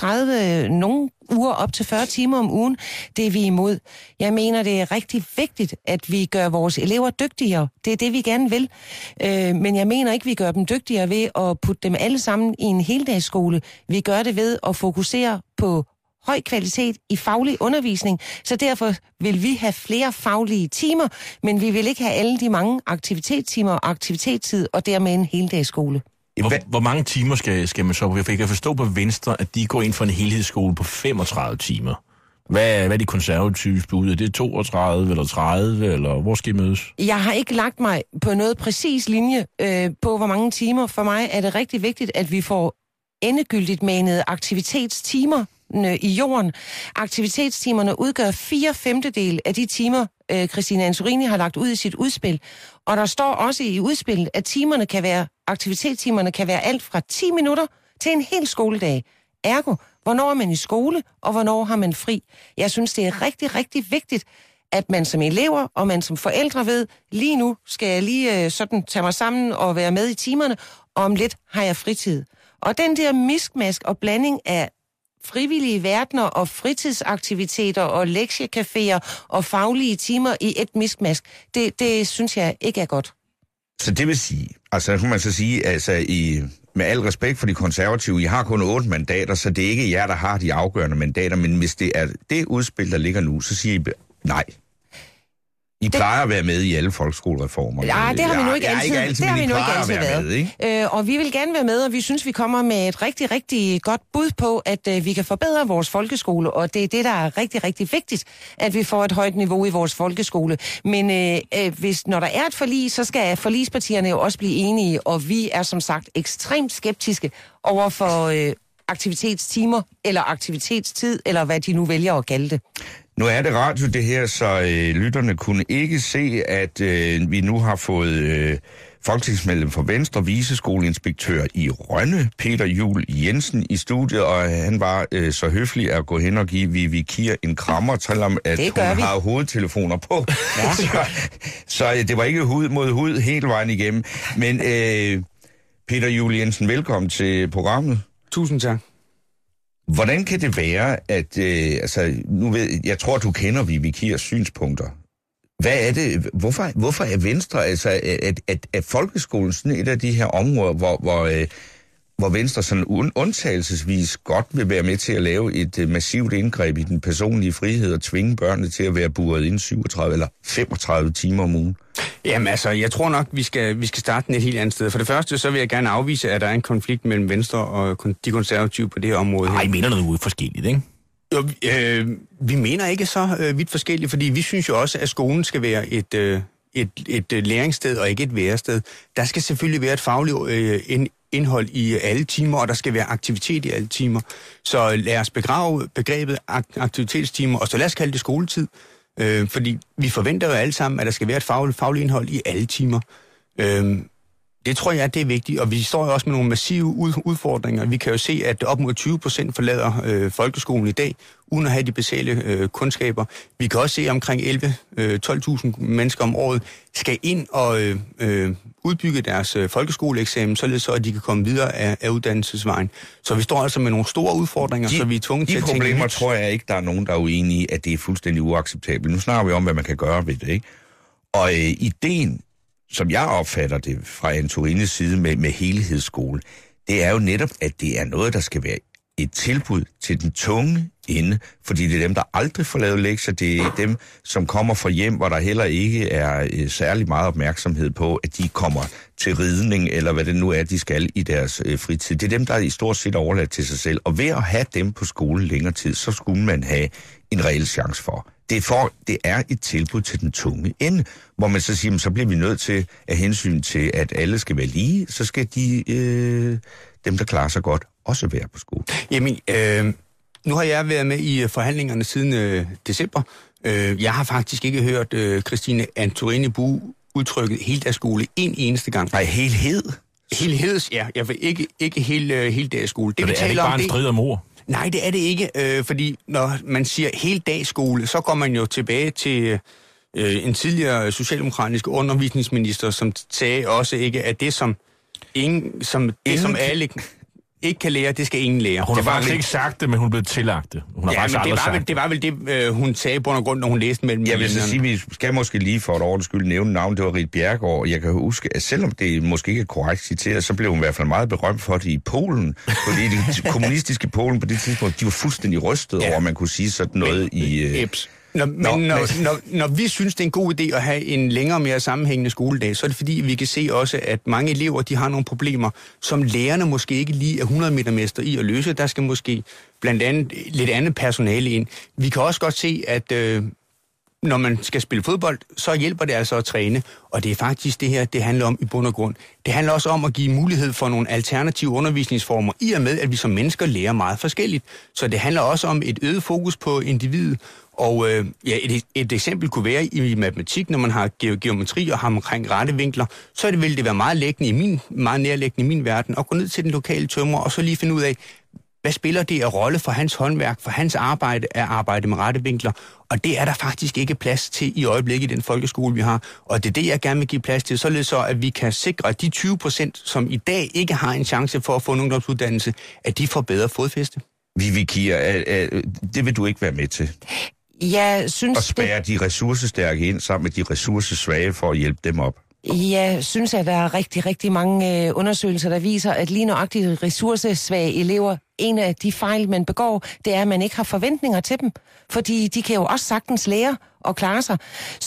37, nogle uger op til 40 timer om ugen. Det er vi imod. Jeg mener, det er rigtig vigtigt, at vi gør vores elever dygtigere. Det er det, vi gerne vil. Men jeg mener ikke, vi gør dem dygtigere ved at putte dem alle sammen i en heldagsskole. Vi gør det ved at fokusere på høj kvalitet i faglig undervisning, så derfor vil vi have flere faglige timer, men vi vil ikke have alle de mange aktivitetstimer og aktivitetstid, og dermed en heldagsskole.
Hvor mange timer skal man så på? Jeg kan forstå på Venstre, at de går ind for en helhedsskole på 35 timer. Hvad er de konservative bud? Er det 32 eller 30, eller hvor skal I mødes? Jeg
har ikke lagt mig på noget præcis linje på, hvor mange timer. For mig er det rigtig vigtigt, at vi får endegyldigt manet aktivitetstimer i jorden. Aktivitetstimerne udgør 4/5 af de timer, Christine Antorini har lagt ud i sit udspil. Og der står også i udspillet, at aktivitetstimerne kan være alt fra 10 minutter til en hel skoledag. Ergo, hvornår er man i skole, og hvornår har man fri? Jeg synes, det er rigtig, rigtig vigtigt, at man som elever og man som forældre ved, lige nu skal jeg lige sådan tage mig sammen og være med i timerne, og om lidt har jeg fritid. Og den der miskmask og blanding af frivillige verdener og fritidsaktiviteter og lektiecaféer og faglige timer i et miskmask, det synes jeg ikke er godt.
Så det vil sige, altså kunne man så sige, altså med al respekt for de konservative, I har kun 8 mandater, så det er ikke jer, der har de afgørende mandater, men hvis det er det udspil, der ligger nu, så siger I nej. I plejer at være med i alle folkeskolereformer.
Ja, det har vi nu ikke altid. Det har vi nu ikke altid været. Og vi vil gerne være med, og vi synes, vi kommer med et rigtig, rigtig godt bud på, at vi kan forbedre vores folkeskole, og det er det, der er rigtig, rigtig vigtigt, at vi får et højt niveau i vores folkeskole. Men når der er et forlig, så skal forligspartierne jo også blive enige, og vi er som sagt ekstremt skeptiske over for aktivitetstimer, eller aktivitetstid, eller hvad de nu vælger at kalde det.
Nu er det radio det her, så lytterne kunne ikke se, at vi nu har fået folketingsmedlem for Venstre, viceskoleinspektør i Rønne, Peter Juel Jensen i studiet, og han var så høflig at gå hen og give Vivi Kier en krammer, selvom at hun har hovedtelefoner på. Ja. så det var ikke hud mod hud hele vejen igennem. Men Peter Juel Jensen, velkommen til programmet.
Tusind tak.
Hvordan kan det være, at jeg tror, du kender Vivi Kiers synspunkter. Hvad er det? Hvorfor er Venstre, altså, at folkeskolen sådan et af de her områder, hvor Venstre sådan undtagelsesvis godt vil være med til at lave et massivt indgreb i den personlige frihed og tvinge børnene til at være buret inden 37 eller 35 timer om ugen?
Jamen altså, jeg tror nok, vi skal starte et helt andet sted. For det første, så vil jeg gerne afvise, at der er en konflikt mellem Venstre og de konservative på det her område.
Nej, I mener noget forskelligt, ikke?
Jo, vi mener ikke så vidt forskelligt, fordi vi synes jo også, at skolen skal være et læringssted og ikke et værested. Der skal selvfølgelig være et fagligt indhold i alle timer, og der skal være aktivitet i alle timer. Så lad os begrave begrebet aktivitetstimer, og så lad os kalde det skoletid. Fordi vi forventer jo alle sammen, at der skal være et fagligt indhold i alle timer. Det tror jeg, det er vigtigt, og vi står jo også med nogle massive udfordringer. Vi kan jo se, at op mod 20% forlader folkeskolen i dag, uden at have de basale kundskaber. Vi kan også se, at omkring 12.000 mennesker om året skal ind og udbygge deres folkeskoleeksamen, således så, at de kan komme videre af uddannelsesvejen. Så vi står altså med nogle store udfordringer, så vi er tvunget til at tænke.
De problemer tror jeg ikke, der er nogen, der er uenige i, at det er fuldstændig uacceptabelt. Nu snakker vi om, hvad man kan gøre ved det, ikke? Og ideen, som jeg opfatter det fra Antorines side med helhedsskole, det er jo netop, at det er noget, der skal være et tilbud til den tunge ende, fordi det er dem, der aldrig får lavet lektier, det er dem, som kommer fra hjem, hvor der heller ikke er særlig meget opmærksomhed på, at de kommer til ridning, eller hvad det nu er, de skal i deres fritid. Det er dem, der er i stort set overladt til sig selv, og ved at have dem på skolen længere tid, så skulle man have en reel chance for. Det er et tilbud til den tunge ende, hvor man så siger, så bliver vi nødt til, af hensyn til, at alle skal være lige, så skal dem, der klarer sig godt, også være på skole.
Jamen, nu har jeg været med i forhandlingerne siden december. Jeg har faktisk ikke hørt Christine Antorini bruge udtrykket heldagsskole en eneste gang.
Nej, helhed?
Helheds, ja. Jeg vil ikke heldagsskole.
Det er ikke bare en strid om ord?
Nej, det er det ikke, fordi når man siger heldagsskole, så går man jo tilbage til en tidligere socialdemokratisk undervisningsminister, som sagde også ikke, at det som alle ikke kan lære, det skal ingen lære.
Hun har faktisk ikke sagt det, men hun blev tillagt det. Hun har faktisk aldrig sagt
det var vel det, hun sagde i bund og grund, når hun læste mellem.
Jeg vil så sige, vi skal måske lige for et ordens skyld nævne navn, det var Ritt Bjerregaard. Jeg kan huske, at selvom det måske ikke er korrekt citeret, så blev hun i hvert fald meget berømt for det i Polen. Fordi det kommunistiske Polen på det tidspunkt, de var fuldstændig rystet over, at man kunne sige sådan noget i...
Når vi synes, det er en god idé at have en længere, mere sammenhængende skoledag, så er det fordi, vi kan se også, at mange elever de har nogle problemer, som lærerne måske ikke lige er 100 meter mester i at løse. Der skal måske blandt andet lidt andet personale ind. Vi kan også godt se, at når man skal spille fodbold, så hjælper det altså at træne. Og det er faktisk det her, det handler om i bund og grund. Det handler også om at give mulighed for nogle alternative undervisningsformer, i og med, at vi som mennesker lærer meget forskelligt. Så det handler også om et øget fokus på individet. Og et eksempel kunne være i matematik, når man har geometri og har omkring rette vinkler, så vil det være meget nærliggende i min verden at gå ned til den lokale tømrer og så lige finde ud af, hvad spiller det af rolle for hans håndværk, for hans arbejde at arbejde med rette vinkler? Og det er der faktisk ikke plads til i øjeblikket i den folkeskole, vi har. Og det er det, jeg gerne vil give plads til, således så, at vi kan sikre, at de 20%, som i dag ikke har en chance for at få en ungdomsuddannelse, at de får bedre fodfæste.
Vivi Kier, det vil du ikke være med til?
Jeg synes...
Og spærre de ressourcestærke ind sammen med de ressourcesvage for at hjælpe dem op?
Jeg synes, at der er rigtig, rigtig mange undersøgelser, der viser, at lige nøjagtigt ressourcesvage elever, en af de fejl, man begår, det er, at man ikke har forventninger til dem. Fordi de kan jo også sagtens lære og klare sig.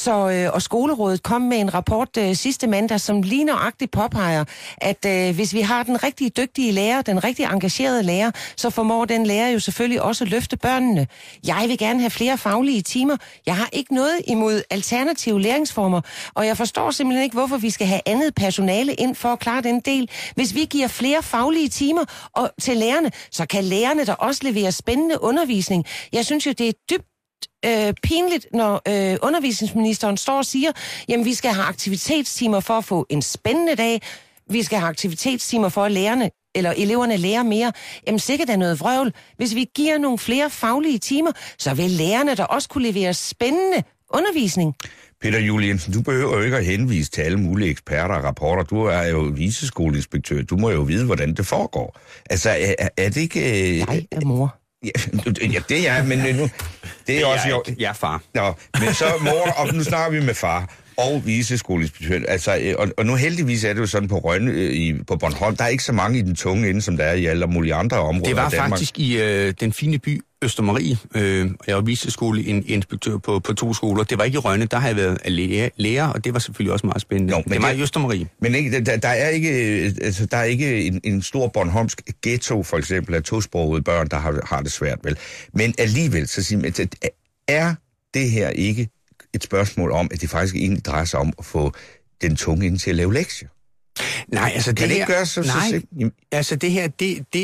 Og skolerådet kom med en rapport sidste mandag, som lige nøjagtigt påpeger, at hvis vi har den rigtig dygtige lærer, den rigtig engagerede lærer, så formår den lærer jo selvfølgelig også at løfte børnene. Jeg vil gerne have flere faglige timer. Jeg har ikke noget imod alternative læringsformer, og jeg forstår simpelthen ikke, hvorfor vi skal have andet personale ind for at klare den del. Hvis vi giver flere faglige timer til lærerne, så kan lærerne der også levere spændende undervisning. Jeg synes jo, det er dybt pinligt, når undervisningsministeren står og siger, jamen vi skal have aktivitetstimer for at få en spændende dag, vi skal have aktivitetstimer for at eleverne lærer mere. Jamen sikkert er noget vrøvl. Hvis vi giver nogle flere faglige timer, så vil lærerne der også kunne levere spændende undervisning.
Peter Juliensen, du behøver jo ikke at henvise til alle mulige eksperter og rapporter. Du er jo viceskoleinspektør. Du må jo vide, hvordan det foregår. Altså, er det ikke...
Jeg er mor.
Ja, det er jeg, men nu... Det er også jo...
Jeg er far.
Nå, men så mor, og nu snakker vi med far og viceskoleinspektør. Altså, og nu heldigvis er det jo sådan på Rønne, på Bornholm, der er ikke så mange i den tunge ende, som der er i alle mulige andre områder.
Det var faktisk i den fine by Østermarie. Jeg var viceskoleinspektør på 2 skoler. Det var ikke i Rønne, der har jeg været lærer, og det var selvfølgelig også meget spændende. Nå, men det var i Østermarie.
Men ikke, der er ikke en stor bornholmsk ghetto, for eksempel, af tosprogede børn, der har det svært, vel? Men alligevel, så siger man, er det her ikke et spørgsmål om, at det faktisk egentlig drejer sig om at få den tunge ind til at lave lektier?
Nej, altså
kan det ikke gøre så
altså det her,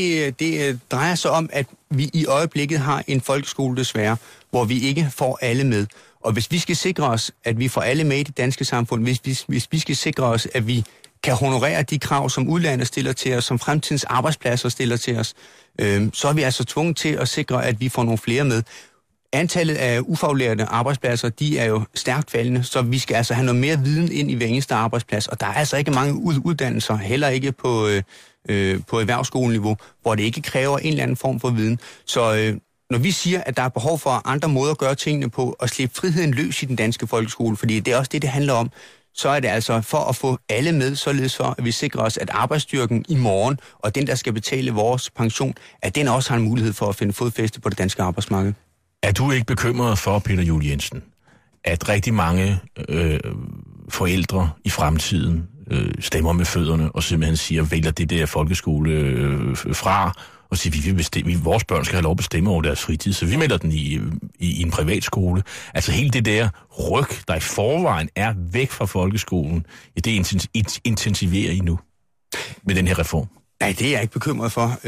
det drejer sig om, at vi i øjeblikket har en folkeskole desværre, hvor vi ikke får alle med. Og hvis vi skal sikre os, at vi får alle med i det danske samfund, hvis vi skal sikre os, at vi kan honorere de krav, som udlandet stiller til os, som fremtidens arbejdspladser stiller til os, så er vi altså tvunget til at sikre, at vi får nogle flere med. Antallet af ufaglærte arbejdspladser, de er jo stærkt faldende, så vi skal altså have noget mere viden ind i hver eneste arbejdsplads. Og der er altså ikke mange uddannelser, heller ikke på erhvervsskoleniveau, hvor det ikke kræver en eller anden form for viden. Så når vi siger, at der er behov for andre måder at gøre tingene på, og slippe friheden løs i den danske folkeskole, fordi det er også det handler om, så er det altså for at få alle med, således for, at vi sikrer os, at arbejdsstyrken i morgen, og den, der skal betale vores pension, at den også har en mulighed for at finde fodfæste på det danske arbejdsmarked.
Er du ikke bekymret for, Peter Juel Jensen, at rigtig mange forældre i fremtiden stemmer med fødderne og simpelthen vælger det der folkeskole fra, og siger, vores børn skal have lov at bestemme over deres fritid, så vi melder den i en privatskole. Altså hele det der ryg, der i forvejen er væk fra folkeskolen, det intensiverer I nu med den her reform.
Nej, det er jeg ikke bekymret for.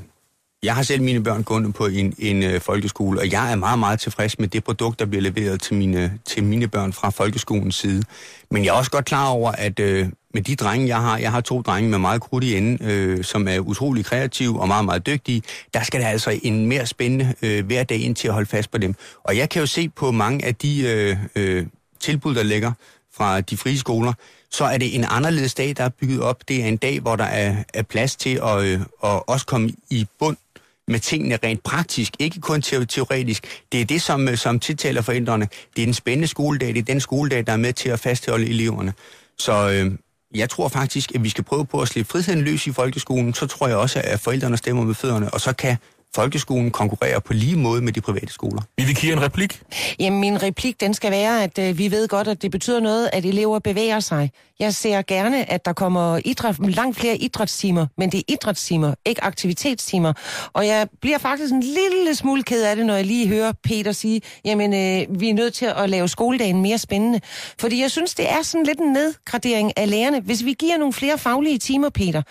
Jeg har selv mine børn gående på en folkeskole, og jeg er meget, meget tilfreds med det produkt, der bliver leveret til mine børn fra folkeskolens side. Men jeg er også godt klar over, at med de drenge, jeg har 2 drenge med meget krudt i enden, som er utrolig kreative og meget, meget dygtige, der skal der altså en mere spændende hverdag ind til at holde fast på dem. Og jeg kan jo se på mange af de tilbud, der ligger fra de frie skoler, så er det en anderledes dag, der er bygget op. Det er en dag, hvor der er plads til at også komme i bund med tingene rent praktisk, ikke kun teoretisk. Det er det, som tiltaler forældrene. Det er den spændende skoledag, det er den skoledag, der er med til at fastholde eleverne. Så jeg tror faktisk, at vi skal prøve på at slippe friheden løs i folkeskolen. Så tror jeg også, at forældrene stemmer med fødderne, og så kan folkeskolen konkurrerer på lige måde med de private skoler.
Vil vi give en replik?
Jamen, min replik, den skal være, at vi ved godt, at det betyder noget, at elever bevæger sig. Jeg ser gerne, at der kommer langt flere idrætstimer, men det er idrætstimer, ikke aktivitetstimer. Og jeg bliver faktisk en lille smule ked af det, når jeg lige hører Peter sige, jamen, vi er nødt til at lave skoledagen mere spændende. Fordi jeg synes, det er sådan lidt en nedgradering af lærerne. Hvis vi giver nogle flere faglige timer, Peter,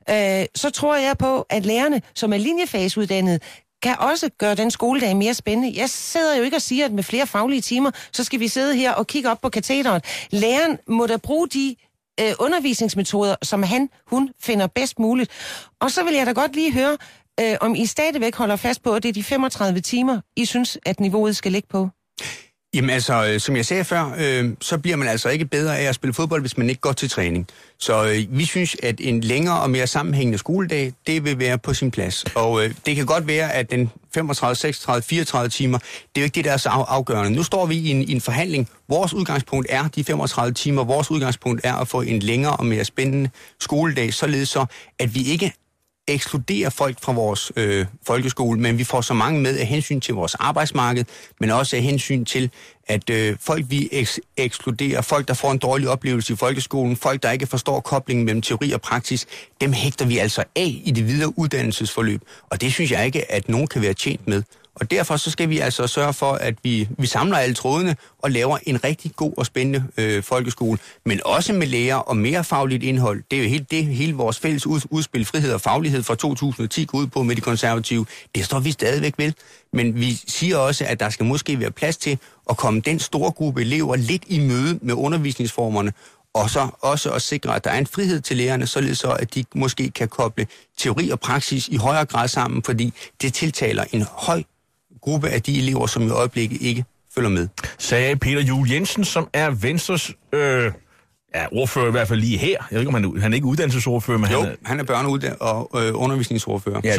så tror jeg på, at lærerne, som er linjefagsuddannet, kan også gøre den skoledag mere spændende. Jeg sidder jo ikke og siger, at med flere faglige timer, så skal vi sidde her og kigge op på katedret. Læreren må da bruge de undervisningsmetoder, som hun finder bedst muligt. Og så vil jeg da godt lige høre, om I stadigvæk holder fast på, at det er de 35 timer, I synes, at niveauet skal ligge på.
Jamen altså, som jeg sagde før, så bliver man altså ikke bedre af at spille fodbold, hvis man ikke går til træning. Så vi synes, at en længere og mere sammenhængende skoledag, det vil være på sin plads. Og det kan godt være, at den 35, 36, 34 timer, det er jo ikke det, der er så afgørende. Nu står vi i en forhandling. Vores udgangspunkt er de 35 timer. Vores udgangspunkt er at få en længere og mere spændende skoledag, således så, at vi ikke ekskluderer folk fra vores folkeskole, men vi får så mange med af hensyn til vores arbejdsmarked, men også af hensyn til, at folk vi ekskluderer, folk der får en dårlig oplevelse i folkeskolen, folk der ikke forstår koblingen mellem teori og praksis, dem hægter vi altså af i det videre uddannelsesforløb, og det synes jeg ikke, at nogen kan være tjent med. Og derfor så skal vi altså sørge for, at vi samler alle trådene og laver en rigtig god og spændende folkeskole, men også med lærer og mere fagligt indhold. Det er jo hele vores fælles udspil, frihed og faglighed fra 2010 går ud på med de konservative. Det står vi stadigvæk ved. Men vi siger også, at der skal måske være plads til at komme den store gruppe elever lidt i møde med undervisningsformerne, og så også at sikre, at der er en frihed til lærerne, således så, at de måske kan koble teori og praksis i højere grad sammen, fordi det tiltaler en høj gruppe af de elever, som i øjeblikket ikke følger med.
Sagde Peter Juel Jensen, som er Venstres ordfører i hvert fald lige her. Jeg ved ikke, om han er ikke uddannelsesordfører, men
han er børne- og undervisningsordfører.
Ja,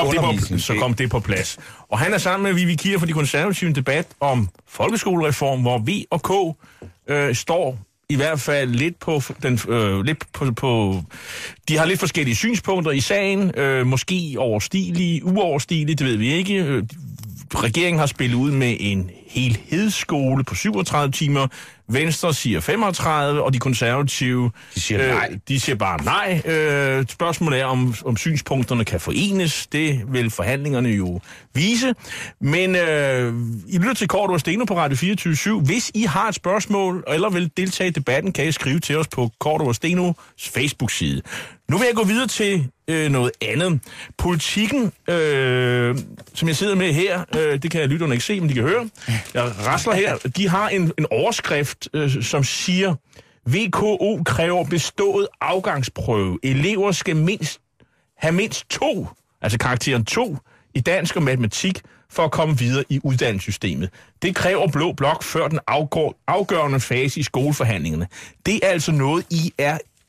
så kom det på plads. Og han er sammen med Vivi Kier for de konservative en debat om folkeskolereform, hvor V og K står i hvert fald lidt på de har lidt forskellige synspunkter i sagen, måske overstigelige, uoverstigelige, det ved vi ikke. Regeringen har spillet ud med en helhedsskole på 37 timer. Venstre siger 35, og de konservative de siger bare nej. Spørgsmålet er, om synspunkterne kan forenes. Det vil forhandlingerne jo vise. Men I lytter til Cordua & Steno på Radio 24/7. Hvis I har et spørgsmål, eller vil deltage i debatten, kan I skrive til os på Cordua & Stenos Facebook-side. Nu vil jeg gå videre til noget andet. Politikken, som jeg sidder med her, det kan lytterne ikke se, men de kan høre. Jeg rasler her. De har en overskrift, som siger, VKO kræver bestået afgangsprøve. Elever skal have mindst 2, altså karakteren 2, i dansk og matematik, for at komme videre i uddannelsessystemet. Det kræver Blå Blok før den afgørende fase i skoleforhandlingerne. Det er altså noget, I er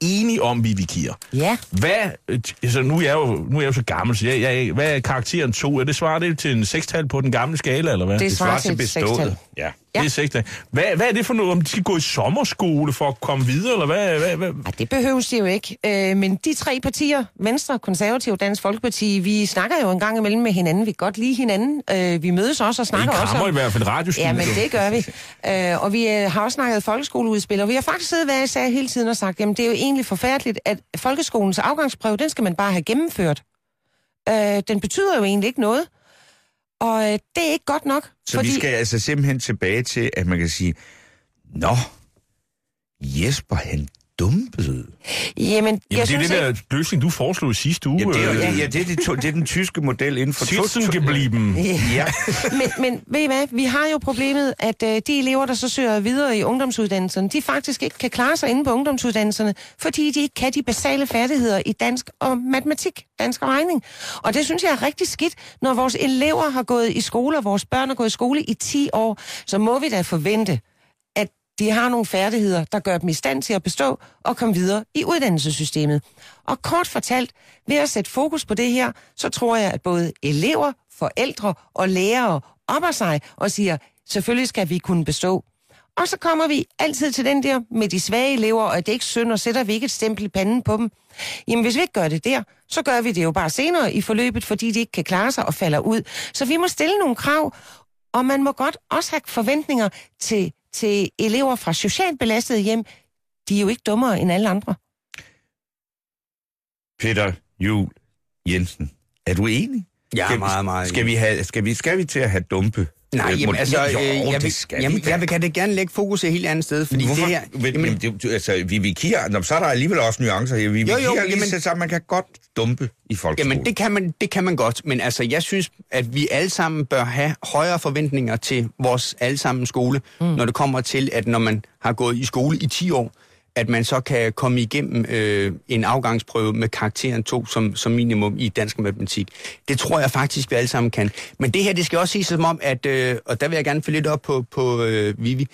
enige om, Vivi Kier.
Ja.
Altså, nu er jeg jo så gammel, så hvad er karakteren 2? Er det svarer det til en 6-tal på den gamle skala, eller hvad?
Det svarer til bestået.
Ja. Det er 6-tal. Hvad er det for noget, om de skal gå i sommerskole for at komme videre, eller hvad?
Ej, det behøves de jo ikke. Men de 3 partier, Venstre, Konservative og Dansk Folkeparti, vi snakker jo en gang imellem med hinanden. Vi kan godt lide hinanden. Vi mødes også og snakker også.
I krammer i hvert fald radiostudio.
Ja, men det gør vi. Og vi har også snakket folkeskoleudspil, og vi har faktisk siddet hver især hele tiden og sagt, jamen det er jo egentlig forfærdeligt, at folkeskolens afgangsprøve, den skal man bare have gennemført. Den betyder jo egentlig ikke noget. Og det er ikke godt nok.
Så vi skal altså simpelthen tilbage til, at man kan sige, nå, Jesper, han dumpede.
Jamen
det er det der løsning, du foreslog i sidste uge.
Det er den tyske model inden for
Tidsengeblieben.
Ja. men ved I hvad? Vi har jo problemet, at de elever, der så søger videre i ungdomsuddannelserne, de faktisk ikke kan klare sig inde på ungdomsuddannelserne, fordi de ikke kan de basale færdigheder i dansk og matematik, dansk og regning. Og det synes jeg er rigtig skidt, når vores elever har gået i skole, og vores børn har gået i skole i 10 år, så må vi da forvente, at de har nogle færdigheder, der gør dem i stand til at bestå og komme videre i uddannelsessystemet. Og kort fortalt, ved at sætte fokus på det her, så tror jeg, at både elever, forældre og lærere opper sig og siger, selvfølgelig skal vi kunne bestå. Og så kommer vi altid til den der med de svage elever, og det er ikke synd, og sætter vi ikke et stempel i panden på dem. Jamen hvis vi ikke gør det der, så gør vi det jo bare senere i forløbet, fordi de ikke kan klare sig og falder ud. Så vi må stille nogle krav, og man må godt også have forventninger til elever fra socialt belastede hjem. De er jo ikke dummere end alle andre.
Peter Juel Jensen, er du enig?
Ja, meget.
Skal vi til at have dumpe?
Nej, jamen, altså, jeg vil gerne lægge fokus et helt andet sted, fordi
hvorfor?
Det her...
Vivi Kier, så er der alligevel også nuancer her. Vivi Kier har lige sagt, at man kan godt dumpe i folkeskolen.
Jamen, det kan man godt, men altså, jeg synes, at vi alle sammen bør have højere forventninger til vores allesammen skole, når det kommer til, at når man har gået i skole i 10 år, at man så kan komme igennem en afgangsprøve med karakteren 2 som minimum i dansk og matematik. Det tror jeg faktisk, vi alle sammen kan. Men det her, det skal også ses som om, at, og der vil jeg gerne følge lidt op på Vivi,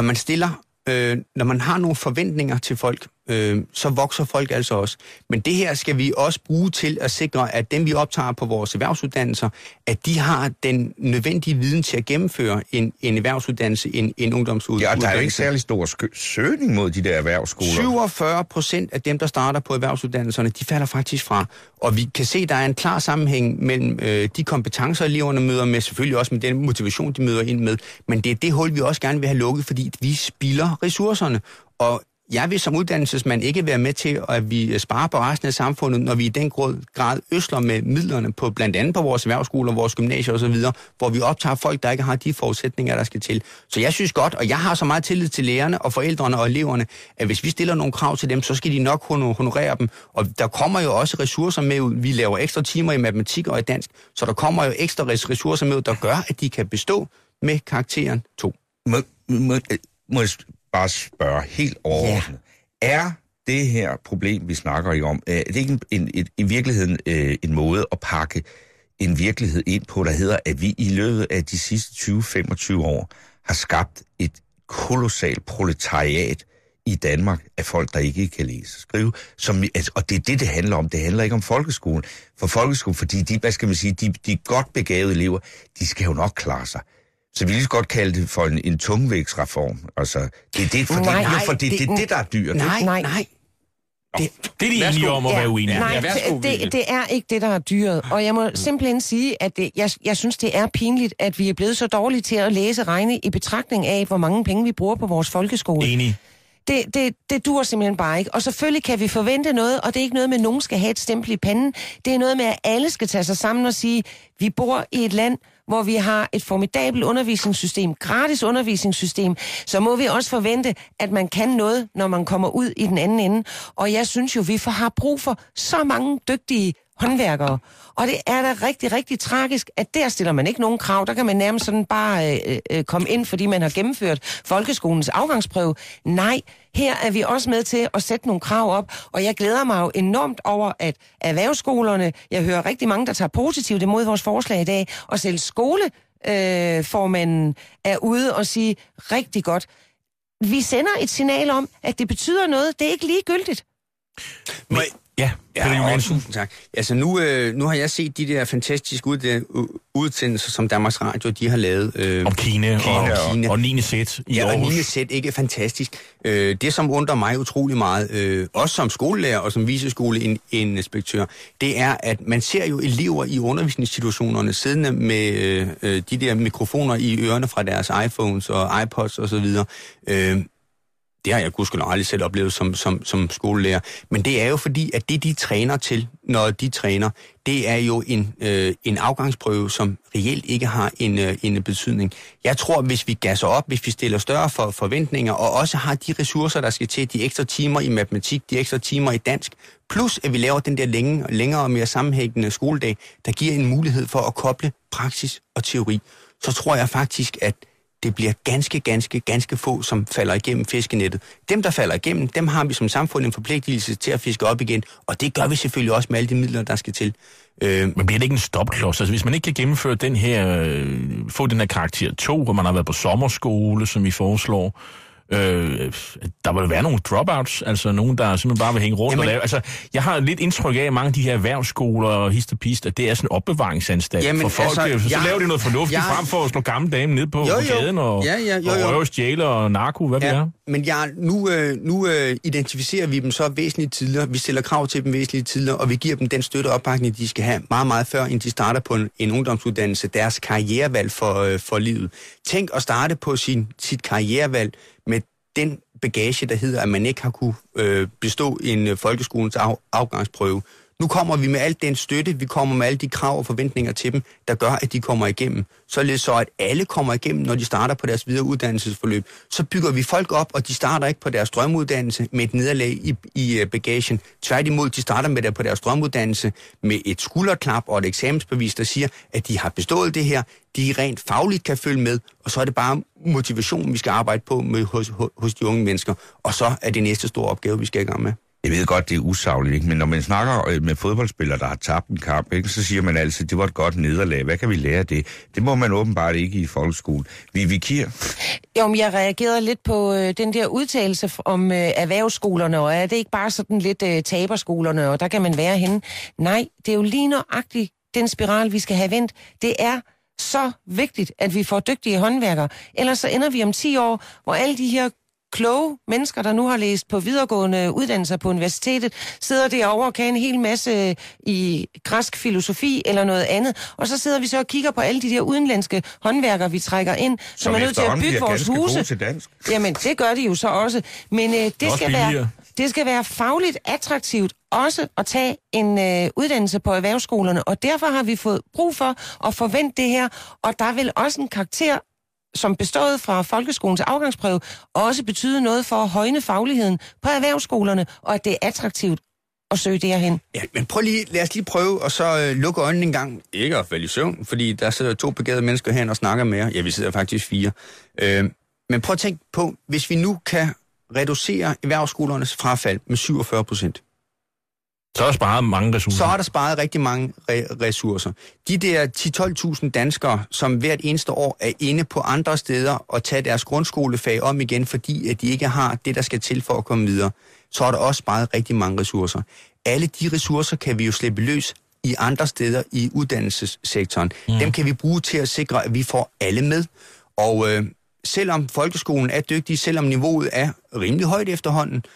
når man har nogle forventninger til folk, så vokser folk altså også. Men det her skal vi også bruge til at sikre, at dem vi optager på vores erhvervsuddannelser, at de har den nødvendige viden til at gennemføre en erhvervsuddannelse, en ungdomsuddannelse.
Ja, der er jo ikke særlig stor søgning mod de der erhvervsskoler.
47% af dem, der starter på erhvervsuddannelserne, de falder faktisk fra. Og vi kan se, at der er en klar sammenhæng mellem de kompetencer, eleverne møder med, selvfølgelig også med den motivation, de møder ind med. Men det er det hul, vi også gerne vil have lukket, fordi vi spilder ressourcerne. Og jeg vil som uddannelsesmand ikke være med til, at vi sparer på resten af samfundet, når vi i den grad øsler med midlerne på blandt andet på vores erhvervsskoler, vores gymnasier osv., hvor vi optager folk, der ikke har de forudsætninger, der skal til. Så jeg synes godt, og jeg har så meget tillid til lærerne og forældrene og eleverne, at hvis vi stiller nogle krav til dem, så skal de nok honorere dem. Og der kommer jo også ressourcer med ud. Vi laver ekstra timer i matematik og i dansk, så der kommer jo ekstra ressourcer med ud, der gør, at de kan bestå med karakteren 2.
Må jeg bare spørge helt overordnet. Ja. Er det her problem, vi snakker om, er det ikke i virkeligheden en måde at pakke en virkelighed ind på, der hedder, at vi i løbet af de sidste 20-25 år har skabt et kolossalt proletariat i Danmark af folk, der ikke kan læse og skrive, og det er det handler om. Det handler ikke om folkeskolen. For folkeskolen, fordi de godt begavede elever, de skal jo nok klare sig. Så vi lige så godt kalde det for en tungvægtsreform. Altså, det er det, der er dyrt.
Nej.
Det er de enige om at være uenige.
Nej, det er ikke det, der er dyret. Og jeg må simpelthen sige, at jeg synes, det er pinligt, at vi er blevet så dårlige til at læse og regne i betragtning af, hvor mange penge vi bruger på vores folkeskole.
Enig.
Det dur simpelthen bare ikke. Og selvfølgelig kan vi forvente noget, og det er ikke noget med, at nogen skal have et stempel i panden. Det er noget med, at alle skal tage sig sammen og sige, vi bor i et land, hvor vi har et formidabelt undervisningssystem, gratis undervisningssystem, så må vi også forvente, at man kan noget, når man kommer ud i den anden ende. Og jeg synes jo, vi har brug for så mange dygtige håndværkere. Og det er da rigtig, rigtig tragisk, at der stiller man ikke nogen krav. Der kan man nærmest sådan bare komme ind, fordi man har gennemført folkeskolens afgangsprøve. Nej, her er vi også med til at sætte nogle krav op, og jeg glæder mig jo enormt over, at erhvervsskolerne, jeg hører rigtig mange, der tager positivt imod vores forslag i dag, og selv skoleformanden er ude og sige rigtig godt. Vi sender et signal om, at det betyder noget. Det er ikke ligegyldigt.
Ja, Peter Juel Jensen.
Tak. Altså nu har jeg set de der fantastiske udsendelser, som Danmarks Radio, de har lavet.
Om Kina og 9. sæt i Aarhus.
Ja, og 9. sæt ikke er fantastisk. Det, som undrer mig utrolig meget, også som skolelærer og som viceskoleinspektør, det er, at man ser jo elever i undervisningssituationerne siddende med de der mikrofoner i ørerne fra deres iPhones og iPods osv. Det har jeg gudskelov aldrig selv oplevet som skolelærer. Men det er jo fordi, at det, de træner til, når de træner, det er jo en afgangsprøve, som reelt ikke har en betydning. Jeg tror, hvis vi gasser op, hvis vi stiller større forventninger, og også har de ressourcer, der skal til, de ekstra timer i matematik, de ekstra timer i dansk, plus at vi laver den der længere og mere sammenhængende skoledag, der giver en mulighed for at koble praksis og teori, så tror jeg faktisk, at det bliver ganske få, som falder igennem fiskenettet. Dem, der falder igennem, dem har vi som samfund en forpligtelse til at fiske op igen, og det gør vi selvfølgelig også med alle de midler, der skal til.
Men bliver det ikke en stopklods? Altså, hvis man ikke kan gennemføre den her, få den her karakter 2, hvor man har været på sommerskole, som I foreslår, der vil være nogle dropouts, altså nogen, der simpelthen bare vil hænge rundt og lave. Altså, jeg har lidt indtryk af, at mange af de her erhvervsskoler og hist og pist, at det er sådan en opbevaringsanstalt for folk. Altså, så laver de noget fornuftigt frem for at slå gamle dame ned på gaden og røve, stjæle og narko, hvad det er.
Men nu identificerer vi dem så væsentligt tidligere. Vi stiller krav til dem væsentligt tidligere, og vi giver dem den støtte og opbakning, de skal have meget før, inden de starter på en ungdomsuddannelse, deres karrierevalg for livet. Tænk at starte på sit karrierevalg med den bagage, der hedder, at man ikke har kunne bestå en folkeskolens afgangsprøve. Nu kommer vi med alt den støtte, vi kommer med alle de krav og forventninger til dem, der gør, at de kommer igennem. Således så, at alle kommer igennem, når de starter på deres videre uddannelsesforløb. Så bygger vi folk op, og de starter ikke på deres drømmeuddannelse med et nederlag i bagagen. Tværtimod, de starter med det på deres drømmeuddannelse med et skulderklap og et eksamensbevis, der siger, at de har bestået det her, de rent fagligt kan følge med, og så er det bare motivationen, vi skal arbejde på med hos de unge mennesker. Og så er det næste store opgave, vi skal i gang med.
Jeg ved godt, det er usagligt, ikke? Men når man snakker med fodboldspillere, der har tabt en kamp, ikke, så siger man altid, det var et godt nederlag. Hvad kan vi lære af det? Det må man åbenbart ikke i folkeskolen. Vivi Kier?
Jo, men jeg reagerede lidt på den der udtalelse om erhvervsskolerne, og er det ikke bare sådan lidt taberskolerne, og der kan man være henne? Nej, det er jo lige nøjagtigt den spiral, vi skal have vendt. Det er så vigtigt, at vi får dygtige håndværkere. Ellers så ender vi om 10 år, hvor alle de her kloge mennesker, der nu har læst på videregående uddannelser på universitetet, sidder derovre og kan en hel masse i græsk filosofi eller noget andet. Og så sidder vi så og kigger på alle de der udenlandske håndværkere, vi trækker ind, som er nødt til at bygge vores huse. Jamen, det gør de jo så også. Men det skal være fagligt attraktivt også at tage en uddannelse på erhvervsskolerne, og derfor har vi fået brug for at forvente det her, og der vil også en karakter som bestået fra folkeskolens afgangsprøve, også betyder noget for at højne fagligheden på erhvervsskolerne, og at det er attraktivt at søge derhen.
Ja, men lad os lige prøve, og så lukke øjnene en gang. Ikke at falde i søvn, fordi der sidder 2 begavede mennesker hen og snakker med jer. Ja, vi sidder faktisk 4. Men prøv at tænke på, hvis vi nu kan reducere erhvervsskolernes frafald med 47%.
Så er der sparet mange ressourcer.
Så er der sparet rigtig mange ressourcer. De der 10-12.000 danskere, som hvert eneste år er inde på andre steder og tager deres grundskolefag om igen, fordi at de ikke har det, der skal til for at komme videre, så er der også sparet rigtig mange ressourcer. Alle de ressourcer kan vi jo slippe løs i andre steder i uddannelsessektoren. Dem kan vi bruge til at sikre, at vi får alle med. Og selvom folkeskolen er dygtig, selvom niveauet er rimelig højt efterhånden,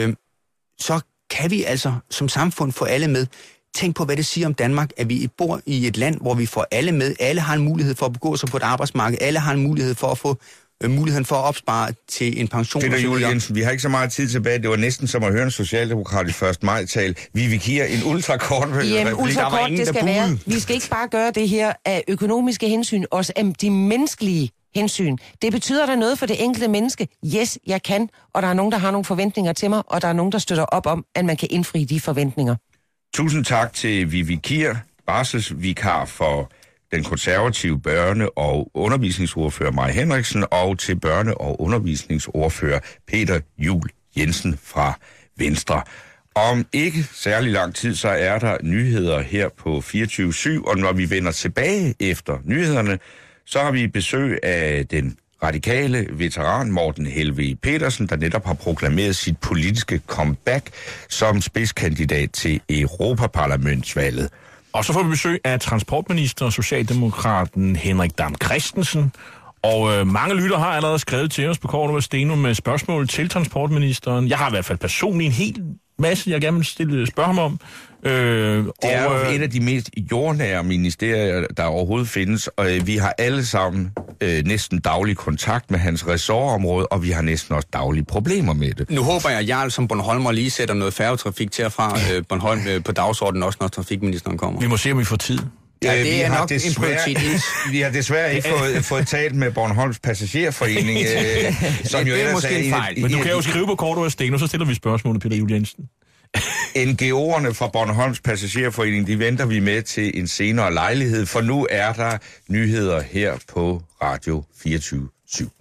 så kan vi altså som samfund få alle med. Tænk på, hvad det siger om Danmark, at vi bor i et land, hvor vi får alle med. Alle har en mulighed for at begå sig på et arbejdsmarked. Alle har en mulighed for at få muligheden for at opspare til en pension.
Peter Juel Jensen, vi har ikke så meget tid tilbage. Det var næsten som at høre en socialdemokratisk 1. maj-tal. Vivi Kier, en ultrakort.
Jamen, ultrakort, det skal være. Vi skal ikke bare gøre det her af økonomiske hensyn, også af de menneskelige hensyn. Det betyder der noget for det enkelte menneske. Yes, jeg kan, og der er nogen, der har nogle forventninger til mig, og der er nogen, der støtter op om, at man kan indfri de forventninger.
Tusind tak til Vivi Kier, barselsvikar for den konservative børne- og undervisningsordfører Mai Henriksen, og til børne- og undervisningsordfører Peter Juel Jensen fra Venstre. Om ikke særlig lang tid, så er der nyheder her på 24/7, og når vi vender tilbage efter nyhederne, så har vi besøg af den radikale veteran Morten Helveg Petersen, der netop har proklameret sit politiske comeback som spidskandidat til Europaparlamentsvalget.
Og så får vi besøg af transportminister og socialdemokraten Henrik Dam Kristensen. Og mange lytter har allerede skrevet til os på Kort over Steno med spørgsmål til transportministeren. Jeg har i hvert fald personligt en hel masse, jeg gerne vil spørge ham om.
Det er jo et af de mest jordnære ministerier, der overhovedet findes, og vi har alle sammen næsten daglig kontakt med hans ressortområde, og vi har næsten også daglige problemer med det.
Nu håber jeg, at Jarl som Bornholmer lige sætter noget færgetrafik til og fra Bornholm på dagsordenen, også når trafikministeren kommer.
Vi må se, om vi får tid.
Ja, det er nok en prioritet.
Vi har desværre ikke fået talt med Bornholms Passagerforening, som jo
er måske en fejl.
Men du kan jo skrive på Kort over Steno, så stiller vi spørgsmålet, Peter Juel Jensen.
NGO'erne fra Bornholms Passagerforening, de venter vi med til en senere lejlighed, for nu er der nyheder her på Radio 24/7.